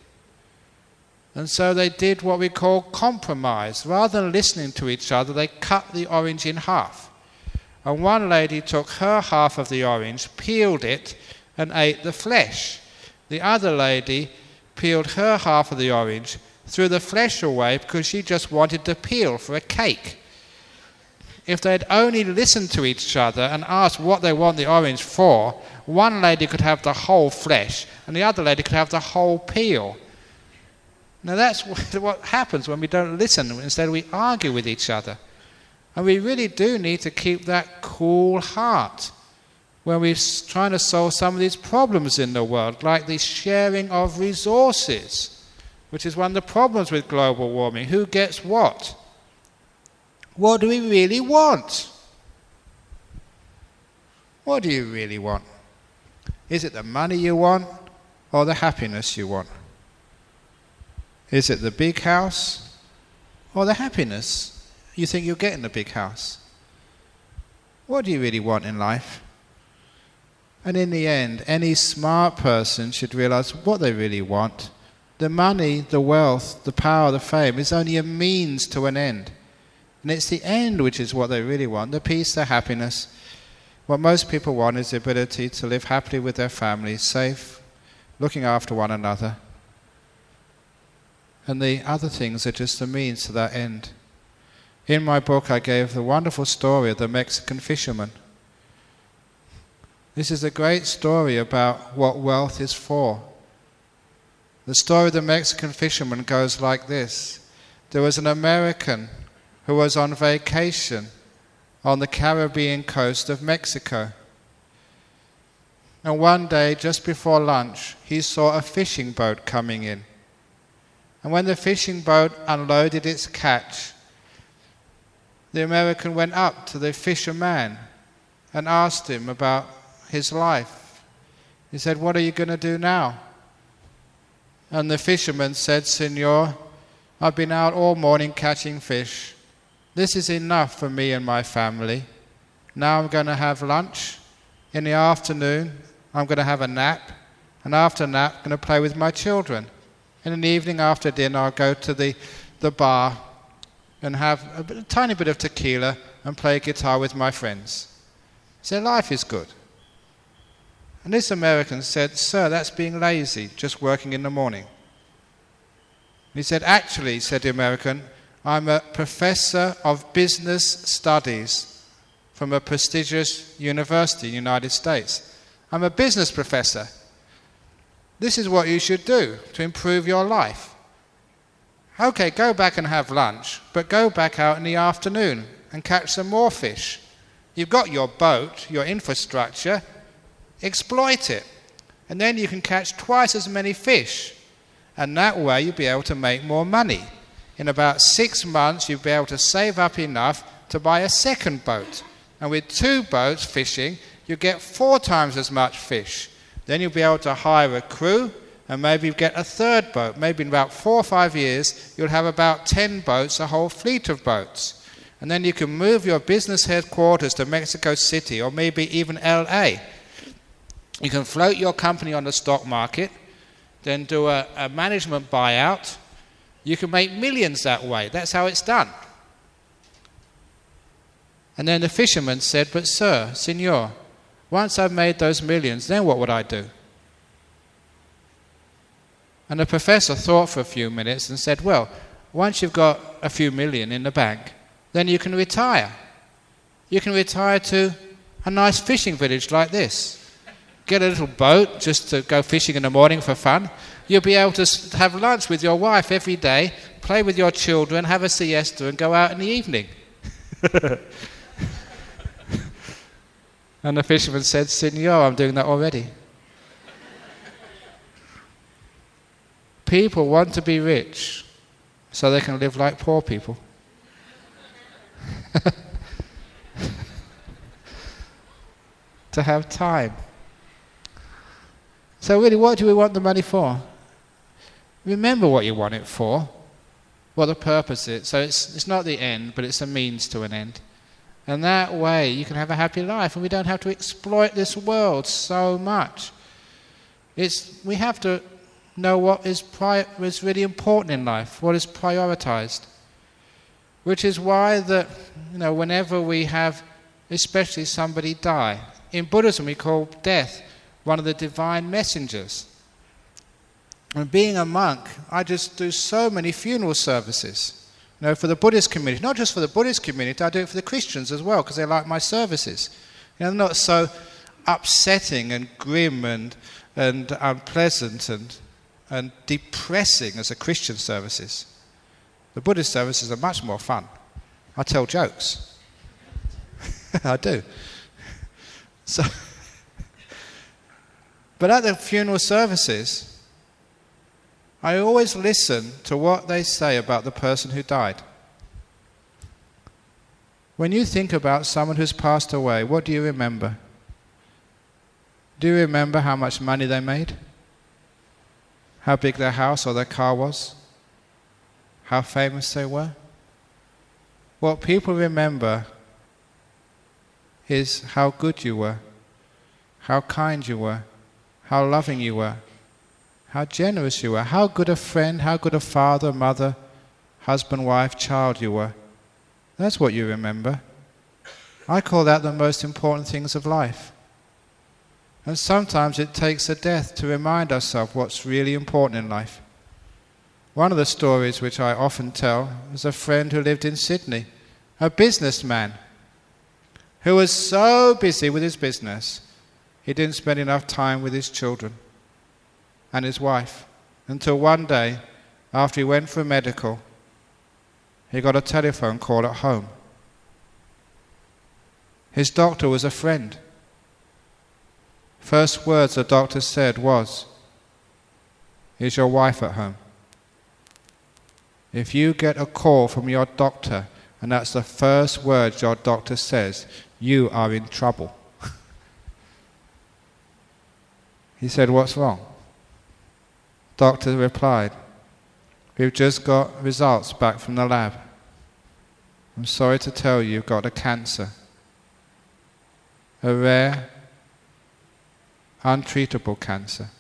S1: And so they did what we call compromise. Rather than listening to each other, they cut the orange in half. And one lady took her half of the orange, peeled it, and ate the flesh. The other lady peeled her half of the orange, threw the flesh away because she just wanted to peel for a cake. If they'd only listened to each other and asked what they want the orange for, one lady could have the whole flesh and the other lady could have the whole peel. Now that's what happens when we don't listen. Instead we argue with each other. And we really do need to keep that cool heart when we're trying to solve some of these problems in the world, like the sharing of resources, which is one of the problems with global warming. Who gets what? What do we really want? What do you really want? Is it the money you want or the happiness you want? Is it the big house or the happiness you think you'll get in the big house? What do you really want in life? And in the end, any smart person should realize what they really want. The money, the wealth, the power, the fame is only a means to an end. And it's the end which is what they really want, the peace, the happiness. What most people want is the ability to live happily with their families, safe, looking after one another. And the other things are just the means to that end. In my book I gave the wonderful story of the Mexican fisherman. This is a great story about what wealth is for. The story of the Mexican fisherman goes like this. There was an American who was on vacation on the Caribbean coast of Mexico. And one day, just before lunch, he saw a fishing boat coming in. And when the fishing boat unloaded its catch, the American went up to the fisherman and asked him about his life. He said, "What are you going to do now?" And the fisherman said, "Senor, I've been out all morning catching fish. This is enough for me and my family. Now I'm going to have lunch. In the afternoon, I'm going to have a nap. And after nap, I'm going to play with my children. And in the evening after dinner, I'll go to the bar and have a tiny bit of tequila and play guitar with my friends." He said, "Life is good." And this American said, "Sir, that's being lazy, just working in the morning." He said, "Actually," said the American, "I'm a professor of business studies from a prestigious university in the United States. I'm a business professor. This is what you should do to improve your life. Okay, go back and have lunch, but go back out in the afternoon and catch some more fish. You've got your boat, your infrastructure, exploit it. And then you can catch twice as many fish. And that way you'll be able to make more money. In about 6 months, you'll be able to save up enough to buy a second boat. And with 2 boats fishing, you get 4 times as much fish. Then you'll be able to hire a crew and maybe get a third boat. Maybe in about 4 or 5 years, you'll have about 10 boats, a whole fleet of boats. And then you can move your business headquarters to Mexico City or maybe even LA. You can float your company on the stock market, then do a management buyout. You can make millions that way. That's how it's done. And then the fisherman said, but sir, Senor, once I've made those millions, then what would I do? And the professor thought for a few minutes and said, well, once you've got a few million in the bank, then you can retire. You can retire to a nice fishing village like this. Get a little boat just to go fishing in the morning for fun. You'll be able to have lunch with your wife every day, play with your children, have a siesta and go out in the evening. And the fisherman said, Senor, I'm doing that already. People want to be rich so they can live like poor people. To have time. So really, what do we want the money for? Remember what you want it for, what the purpose is. So it's not the end, but it's a means to an end. And that way you can have a happy life, and we don't have to exploit this world so much. We have to know what is really important in life, what is prioritized. Which is why whenever we have, especially somebody die, in Buddhism we call death one of the divine messengers. And being a monk, I just do so many funeral services. For the Buddhist community, not just for the Buddhist community, I do it for the Christians as well, because they like my services. They're not so upsetting and grim and unpleasant and depressing as the Christian services. The Buddhist services are much more fun. I tell jokes. I do. But at the funeral services, I always listen to what they say about the person who died. When you think about someone who's passed away, what do you remember? Do you remember how much money they made? How big their house or their car was? How famous they were? What people remember is how good you were, how kind you were, how loving you were, how generous you were, how good a friend, how good a father, mother, husband, wife, child you were. That's what you remember. I call that the most important things of life. And sometimes it takes a death to remind ourselves what's really important in life. One of the stories which I often tell is a friend who lived in Sydney, a businessman, who was so busy with his business, he didn't spend enough time with his children and his wife, until one day, after he went for a medical, he got a telephone call at home. His doctor was a friend. First words the doctor said was, "Is your wife at home?" If you get a call from your doctor and that's the first words your doctor says, you are in trouble. He said, "What's wrong?" Doctor replied, "We've just got results back from the lab. I'm sorry to tell you, you've got a cancer. A rare, untreatable cancer."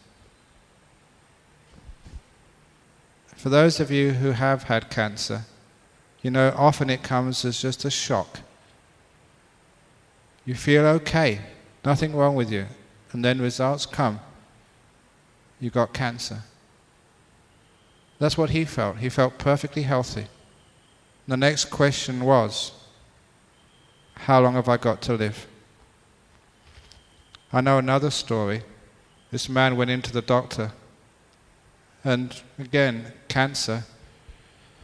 S1: For those of you who have had cancer, often it comes as just a shock. You feel okay, nothing wrong with you, and then results come. You got cancer. That's what he felt. He felt perfectly healthy. The next question was, how long have I got to live? I know another story. This man went into the doctor, and again, cancer.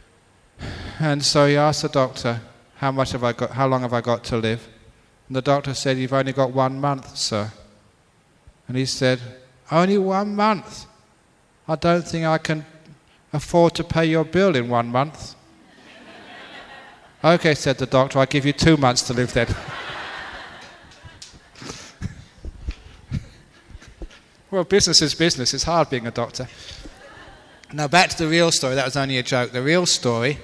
S1: And so he asked the doctor, how long have I got to live? And the doctor said, you've only got 1 month, sir. And he said, only 1 month? I don't think I can afford to pay your bill in 1 month. Okay, said the doctor, I'll give you 2 months to live then. Well, business is business. It's hard being a doctor. Now back to the real story. That was only a joke. The real story.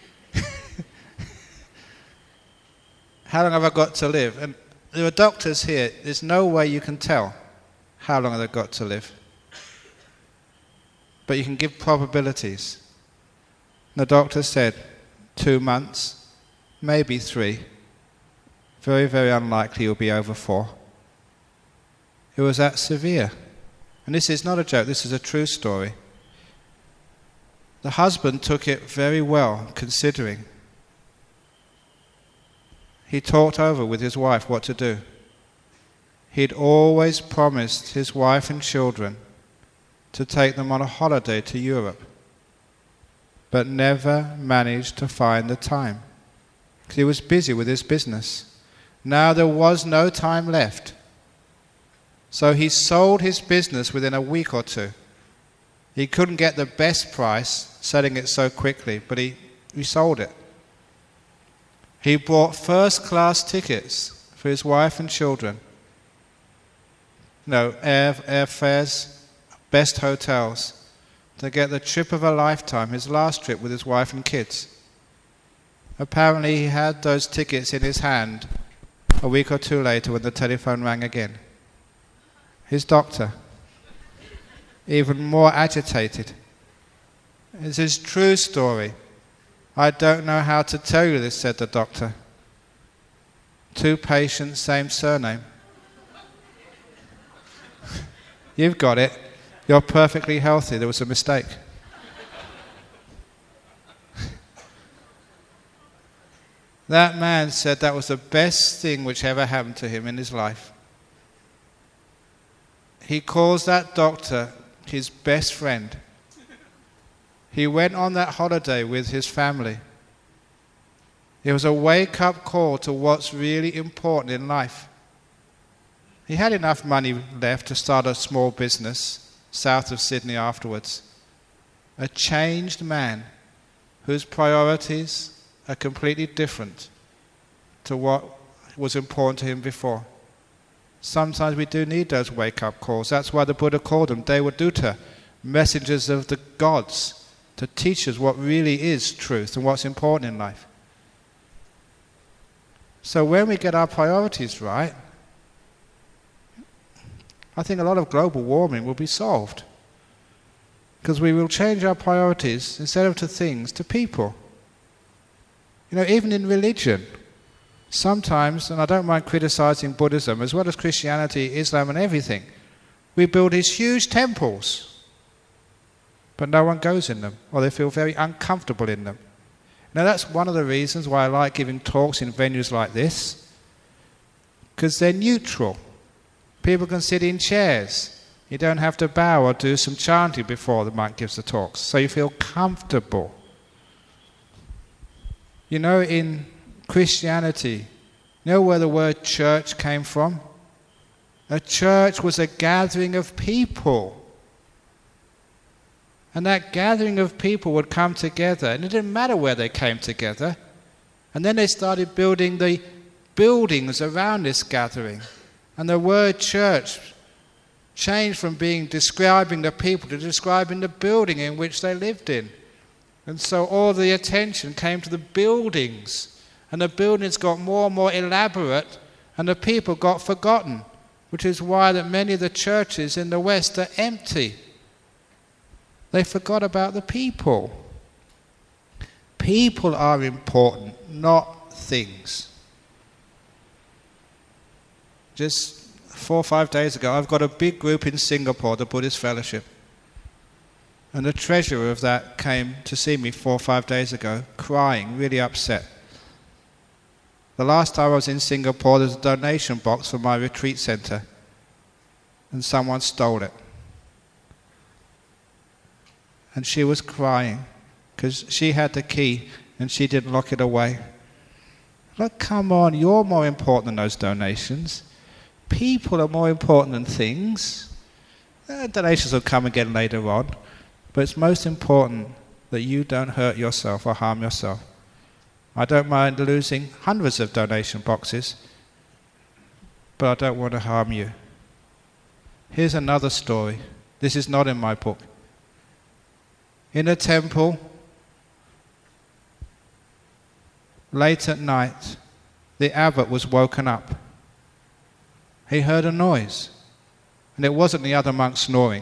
S1: How long have I got to live? And there are doctors here. There's no way you can tell how long they've got to live. But you can give probabilities. The doctor said 2 months, maybe 3. Very, very unlikely you'll be over 4. It was that severe. And this is not a joke, this is a true story. The husband took it very well, considering. He talked over with his wife what to do. He'd always promised his wife and children to take them on a holiday to Europe, but never managed to find the time, because he was busy with his business. Now there was no time left. So he sold his business within a week or 2. He couldn't get the best price selling it so quickly, but he sold it. He bought first-class tickets for his wife and children. Airfares, best hotels, to get the trip of a lifetime, his last trip with his wife and kids. Apparently he had those tickets in his hand a week or 2 later when the telephone rang again. His doctor, even more agitated. It's his true story. I don't know how to tell you this, said the doctor. 2 patients, same surname. You've got it. You're perfectly healthy. There was a mistake. That man said that was the best thing which ever happened to him in his life. He calls that doctor his best friend. He went on that holiday with his family. It was a wake-up call to what's really important in life. He had enough money left to start a small business south of Sydney afterwards. A changed man whose priorities are completely different to what was important to him before. Sometimes we do need those wake-up calls. That's why the Buddha called them Devaduta, messengers of the gods, to teach us what really is truth and what's important in life. So when we get our priorities right, I think a lot of global warming will be solved. Because we will change our priorities, instead of to things, to people. Even in religion, sometimes, and I don't mind criticizing Buddhism, as well as Christianity, Islam and everything, we build these huge temples, but no one goes in them, or they feel very uncomfortable in them. Now that's one of the reasons why I like giving talks in venues like this, because they're neutral. People can sit in chairs. You don't have to bow or do some chanting before the monk gives the talks, so you feel comfortable. In Christianity, where the word church came from? A church was a gathering of people. And that gathering of people would come together, and it didn't matter where they came together. And then they started building the buildings around this gathering. And the word church changed from describing the people to describing the building in which they lived in. And so all the attention came to the buildings. And the buildings got more and more elaborate, and the people got forgotten, which is why that many of the churches in the West are empty. They forgot about the people. People are important, not things. Just 4 or 5 days ago, I've got a big group in Singapore, the Buddhist Fellowship. And the treasurer of that came to see me 4 or 5 days ago, crying, really upset. The last time I was in Singapore, there was a donation box for my retreat center, and someone stole it. And she was crying, because she had the key and she didn't lock it away. Look, come on, you're more important than those donations. People are more important than things. Donations will come again later on, but it's most important that you don't hurt yourself or harm yourself. I don't mind losing hundreds of donation boxes, but I don't want to harm you. Here's another story. This is not in my book. In a temple, late at night, the abbot was woken up. He heard a noise, and it wasn't the other monk snoring.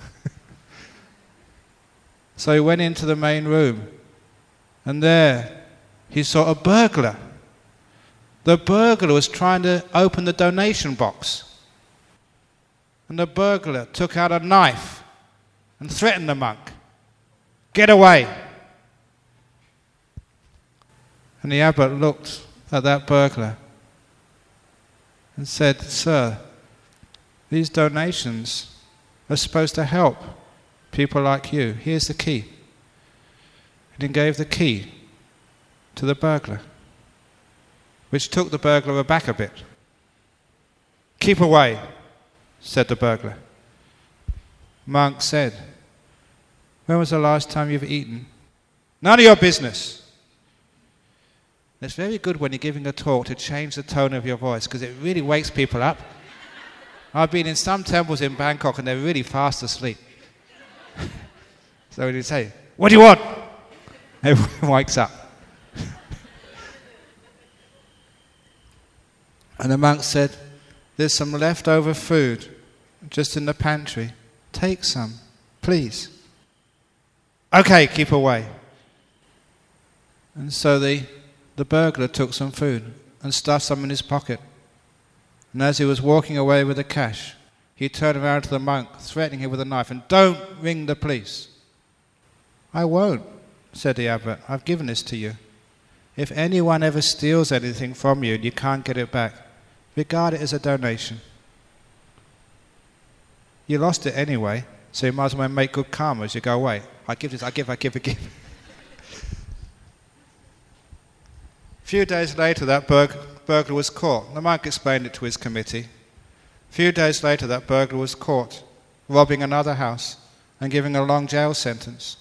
S1: So he went into the main room, and there he saw a burglar. The burglar was trying to open the donation box. And the burglar took out a knife and threatened the monk. Get away! And the abbot looked at that burglar and said, Sir, these donations are supposed to help people like you. Here's the key. And he gave the key to the burglar, which took the burglar aback a bit. Keep away, said the burglar. Monk said, when was the last time you've eaten? None of your business. It's very good when you're giving a talk to change the tone of your voice, because it really wakes people up. I've been in some temples in Bangkok and they're really fast asleep. So when you say, what do you want? Everyone wakes up. And the monk said, there's some leftover food just in the pantry. Take some, please. Okay, keep away. And so the burglar took some food and stuffed some in his pocket. And as he was walking away with the cash, he turned around to the monk, threatening him with a knife, and don't ring the police. I won't, said the abbot. I've given this to you. If anyone ever steals anything from you and you can't get it back, regard it as a donation. You lost it anyway, so you might as well make good karma as you go away. I give this, I give. A few days later, that burglar was caught. The monk explained it to his committee. A few days later, that burglar was caught, robbing another house and giving a long jail sentence.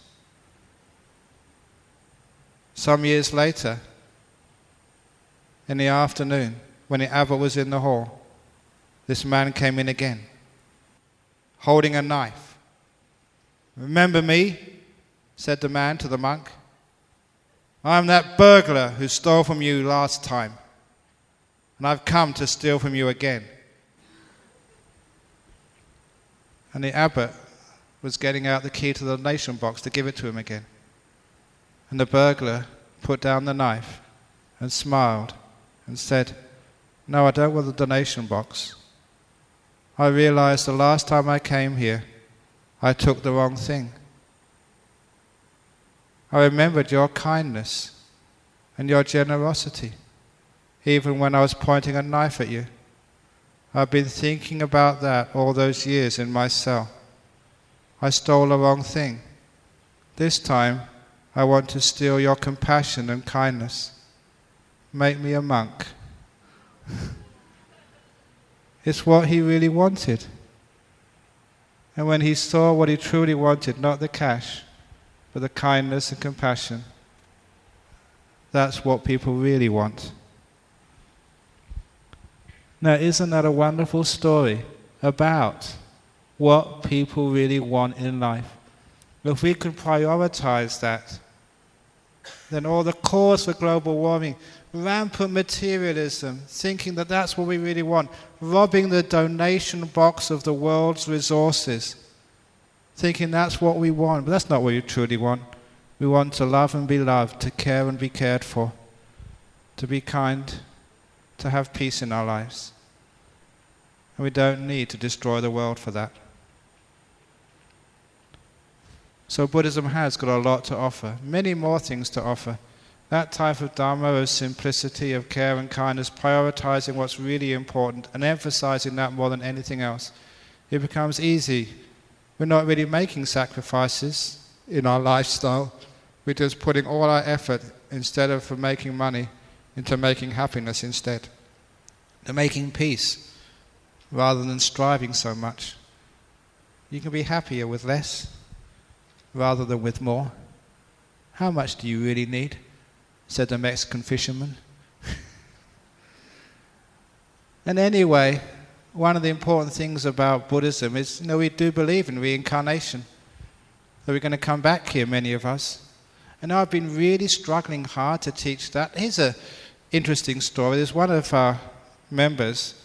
S1: Some years later, in the afternoon, when the abbot was in the hall, this man came in again, holding a knife. Remember me? Said the man to the monk. I'm that burglar who stole from you last time, and I've come to steal from you again. And the abbot was getting out the key to the donation box to give it to him again. And the burglar put down the knife and smiled and said, no, I don't want the donation box. I realized the last time I came here, I took the wrong thing. I remembered your kindness and your generosity, even when I was pointing a knife at you. I've been thinking about that all those years in my cell. I stole the wrong thing. This time, I want to steal your compassion and kindness. Make me a monk. It's what he really wanted. And when he saw what he truly wanted, not the cash, but the kindness and compassion, that's what people really want. Now, isn't that a wonderful story about what people really want in life? If we could prioritize that, then all the cause for global warming, rampant materialism, thinking that that's what we really want, robbing the donation box of the world's resources, thinking that's what we want. But that's not what we truly want. We want to love and be loved, to care and be cared for, to be kind, to have peace in our lives. And we don't need to destroy the world for that. So Buddhism has got a lot to offer, many more things to offer. That type of Dharma, of simplicity, of care and kindness, prioritizing what's really important and emphasizing that more than anything else. It becomes easy. We're not really making sacrifices in our lifestyle. We're just putting all our effort instead of from making money into making happiness instead. To making peace rather than striving so much. You can be happier with less rather than with more. How much do you really need? Said the Mexican fisherman. And anyway, one of the important things about Buddhism is, we do believe in reincarnation. That we're going to come back here, many of us. And I've been really struggling hard to teach that. Here's an interesting story. There's one of our members,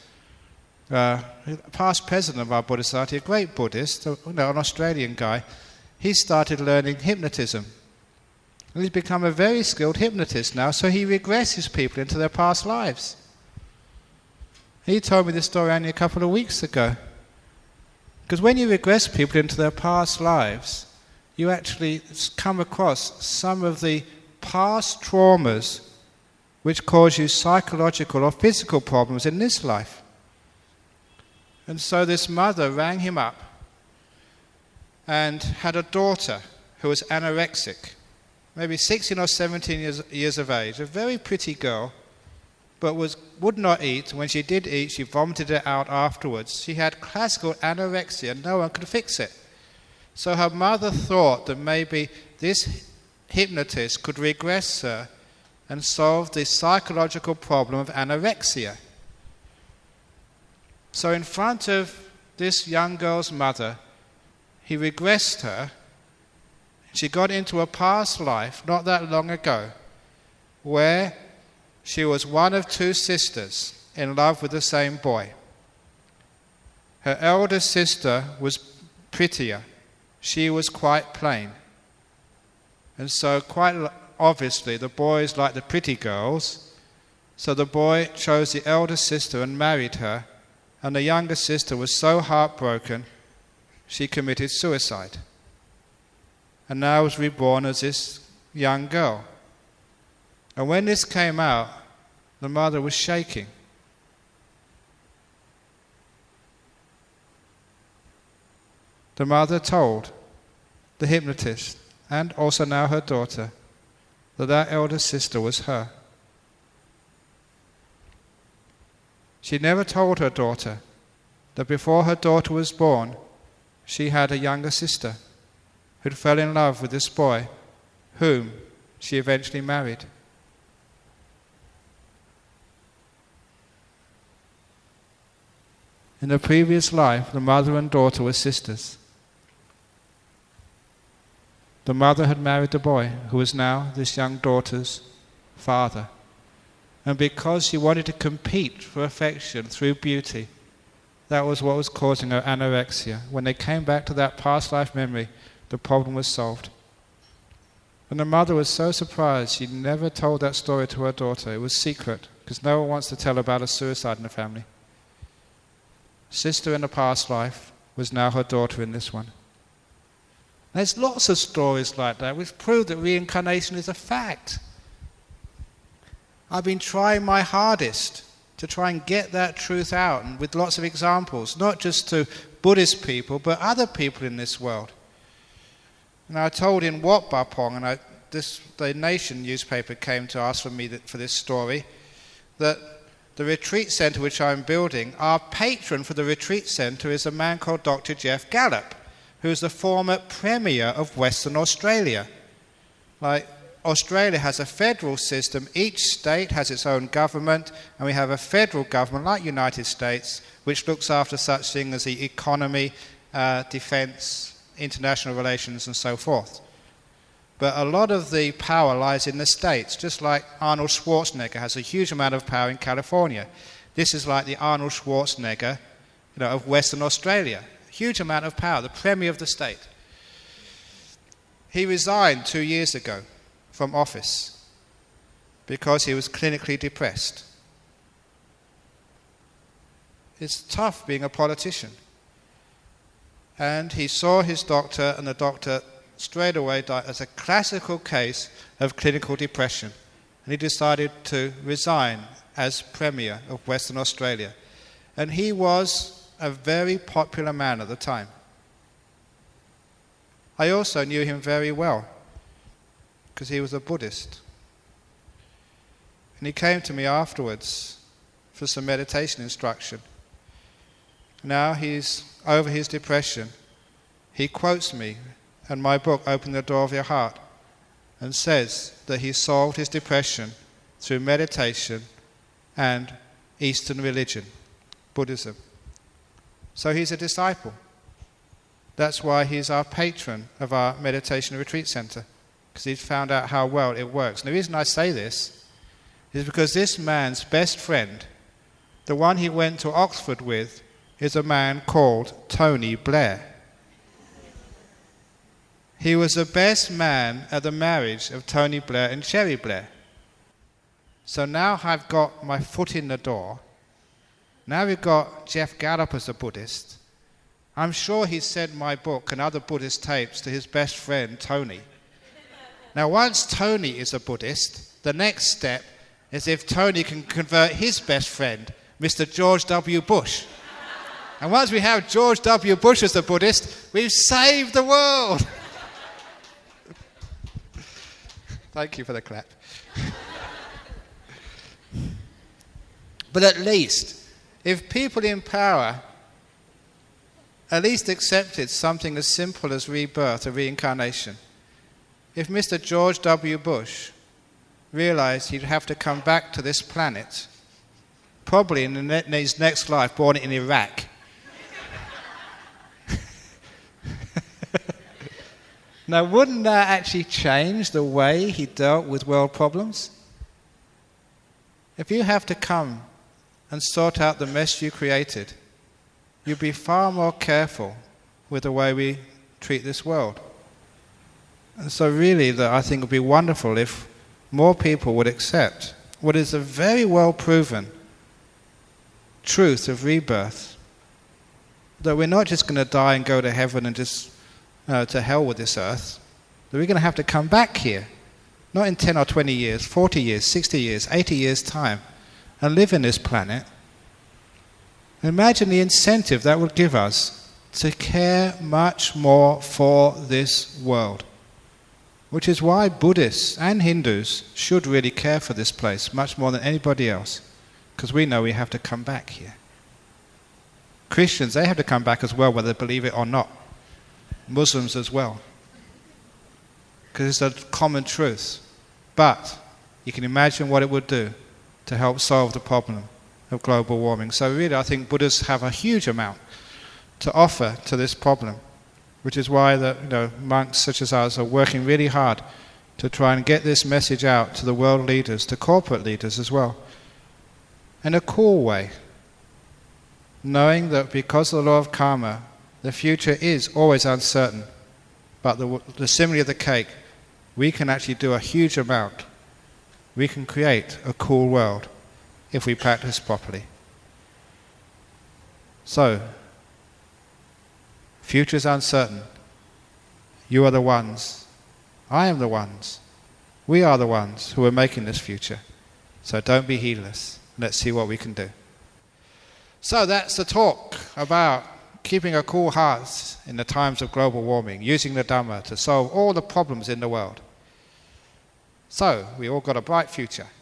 S1: past president of our Buddhist society, a great Buddhist, an Australian guy. He started learning hypnotism. And he's become a very skilled hypnotist now, so he regresses people into their past lives. He told me this story only a couple of weeks ago. Because when you regress people into their past lives, you actually come across some of the past traumas which cause you psychological or physical problems in this life. And so this mother rang him up and had a daughter who was anorexic, maybe 16 or 17 years of age, a very pretty girl, but would not eat. When she did eat, she vomited it out afterwards. She had classical anorexia, and no one could fix it. So her mother thought that maybe this hypnotist could regress her and solve the psychological problem of anorexia. So in front of this young girl's mother, he regressed her. She got into a past life not that long ago where she was one of two sisters in love with the same boy. Her elder sister was prettier. She was quite plain. And so quite obviously the boys liked the pretty girls. So the boy chose the elder sister and married her. And the younger sister was so heartbroken, she committed suicide. And now was reborn as this young girl. And when this came out, the mother was shaking. The mother told the hypnotist, and also now her daughter, that elder sister was her. She never told her daughter that before her daughter was born, she had a younger sister who fell in love with this boy, whom she eventually married. In a previous life, the mother and daughter were sisters. The mother had married the boy, who was now this young daughter's father. And because she wanted to compete for affection through beauty, that was what was causing her anorexia. When they came back to that past life memory, the problem was solved. And the mother was so surprised she never told that story to her daughter. It was secret, because no one wants to tell about a suicide in the family. Sister in the past life was now her daughter in this one. There's lots of stories like that which prove that reincarnation is a fact. I've been trying my hardest to try and get that truth out, and with lots of examples, not just to Buddhist people, but other people in this world. And I told in Wat Bapong, and the Nation newspaper came to ask for me for this story, that the retreat centre which I'm building, our patron for the retreat centre is a man called Dr. Jeff Gallup, who's the former Premier of Western Australia. Like, Australia has a federal system, each state has its own government, and we have a federal government like United States, which looks after such things as the economy, defence, international relations, and so forth. But a lot of the power lies in the states, just like Arnold Schwarzenegger has a huge amount of power in California. This is like the Arnold Schwarzenegger, of Western Australia. Huge amount of power, the Premier of the state. He resigned 2 years ago from office because he was clinically depressed. It's tough being a politician. And he saw his doctor, and the doctor straight away died as a classical case of clinical depression. And he decided to resign as Premier of Western Australia. And he was a very popular man at the time. I also knew him very well because he was a Buddhist. And he came to me afterwards for some meditation instruction. Now he's over his depression. He quotes me and my book, Open the Door of Your Heart, and says that he solved his depression through meditation and Eastern religion, Buddhism. So he's a disciple. That's why he's our patron of our meditation retreat center, because he's found out how well it works. And the reason I say this is because this man's best friend, the one he went to Oxford with, is a man called Tony Blair. He was the best man at the marriage of Tony Blair and Cherie Blair. So now I've got my foot in the door. Now we've got Jeff Gallup as a Buddhist. I'm sure he sent my book and other Buddhist tapes to his best friend, Tony. Now, once Tony is a Buddhist, the next step is if Tony can convert his best friend, Mr. George W. Bush. And once we have George W. Bush as a Buddhist, we've saved the world. Thank you for the clap. But at least, if people in power at least accepted something as simple as rebirth or reincarnation, if Mr. George W. Bush realized he'd have to come back to this planet, probably in his next life, born in Iraq, now wouldn't that actually change the way he dealt with world problems? If you have to come and sort out the mess you created, you'd be far more careful with the way we treat this world. And so really, I think it would be wonderful if more people would accept what is a very well proven truth of rebirth, that we're not just going to die and go to heaven and just to hell with this earth, that we're going to have to come back here, not in 10 or 20 years, 40 years, 60 years, 80 years' time, and live in this planet. Imagine the incentive that would give us to care much more for this world, which is why Buddhists and Hindus should really care for this place much more than anybody else, because we know we have to come back here. Christians, they have to come back as well, whether they believe it or not. Muslims as well, because it's a common truth. But you can imagine what it would do to help solve the problem of global warming. So really, I think Buddhists have a huge amount to offer to this problem, which is why monks such as us are working really hard to try and get this message out to the world leaders, to corporate leaders as well, in a cool way, knowing that because of the law of karma, the future is always uncertain, but the simile of the cake, we can actually do a huge amount. We can create a cool world if we practice properly. So, future is uncertain. You are the ones. I am the ones. We are the ones who are making this future. So don't be heedless. Let's see what we can do. So that's the talk about keeping a cool heart in the times of global warming, using the Dhamma to solve all the problems in the world. So we all got a bright future.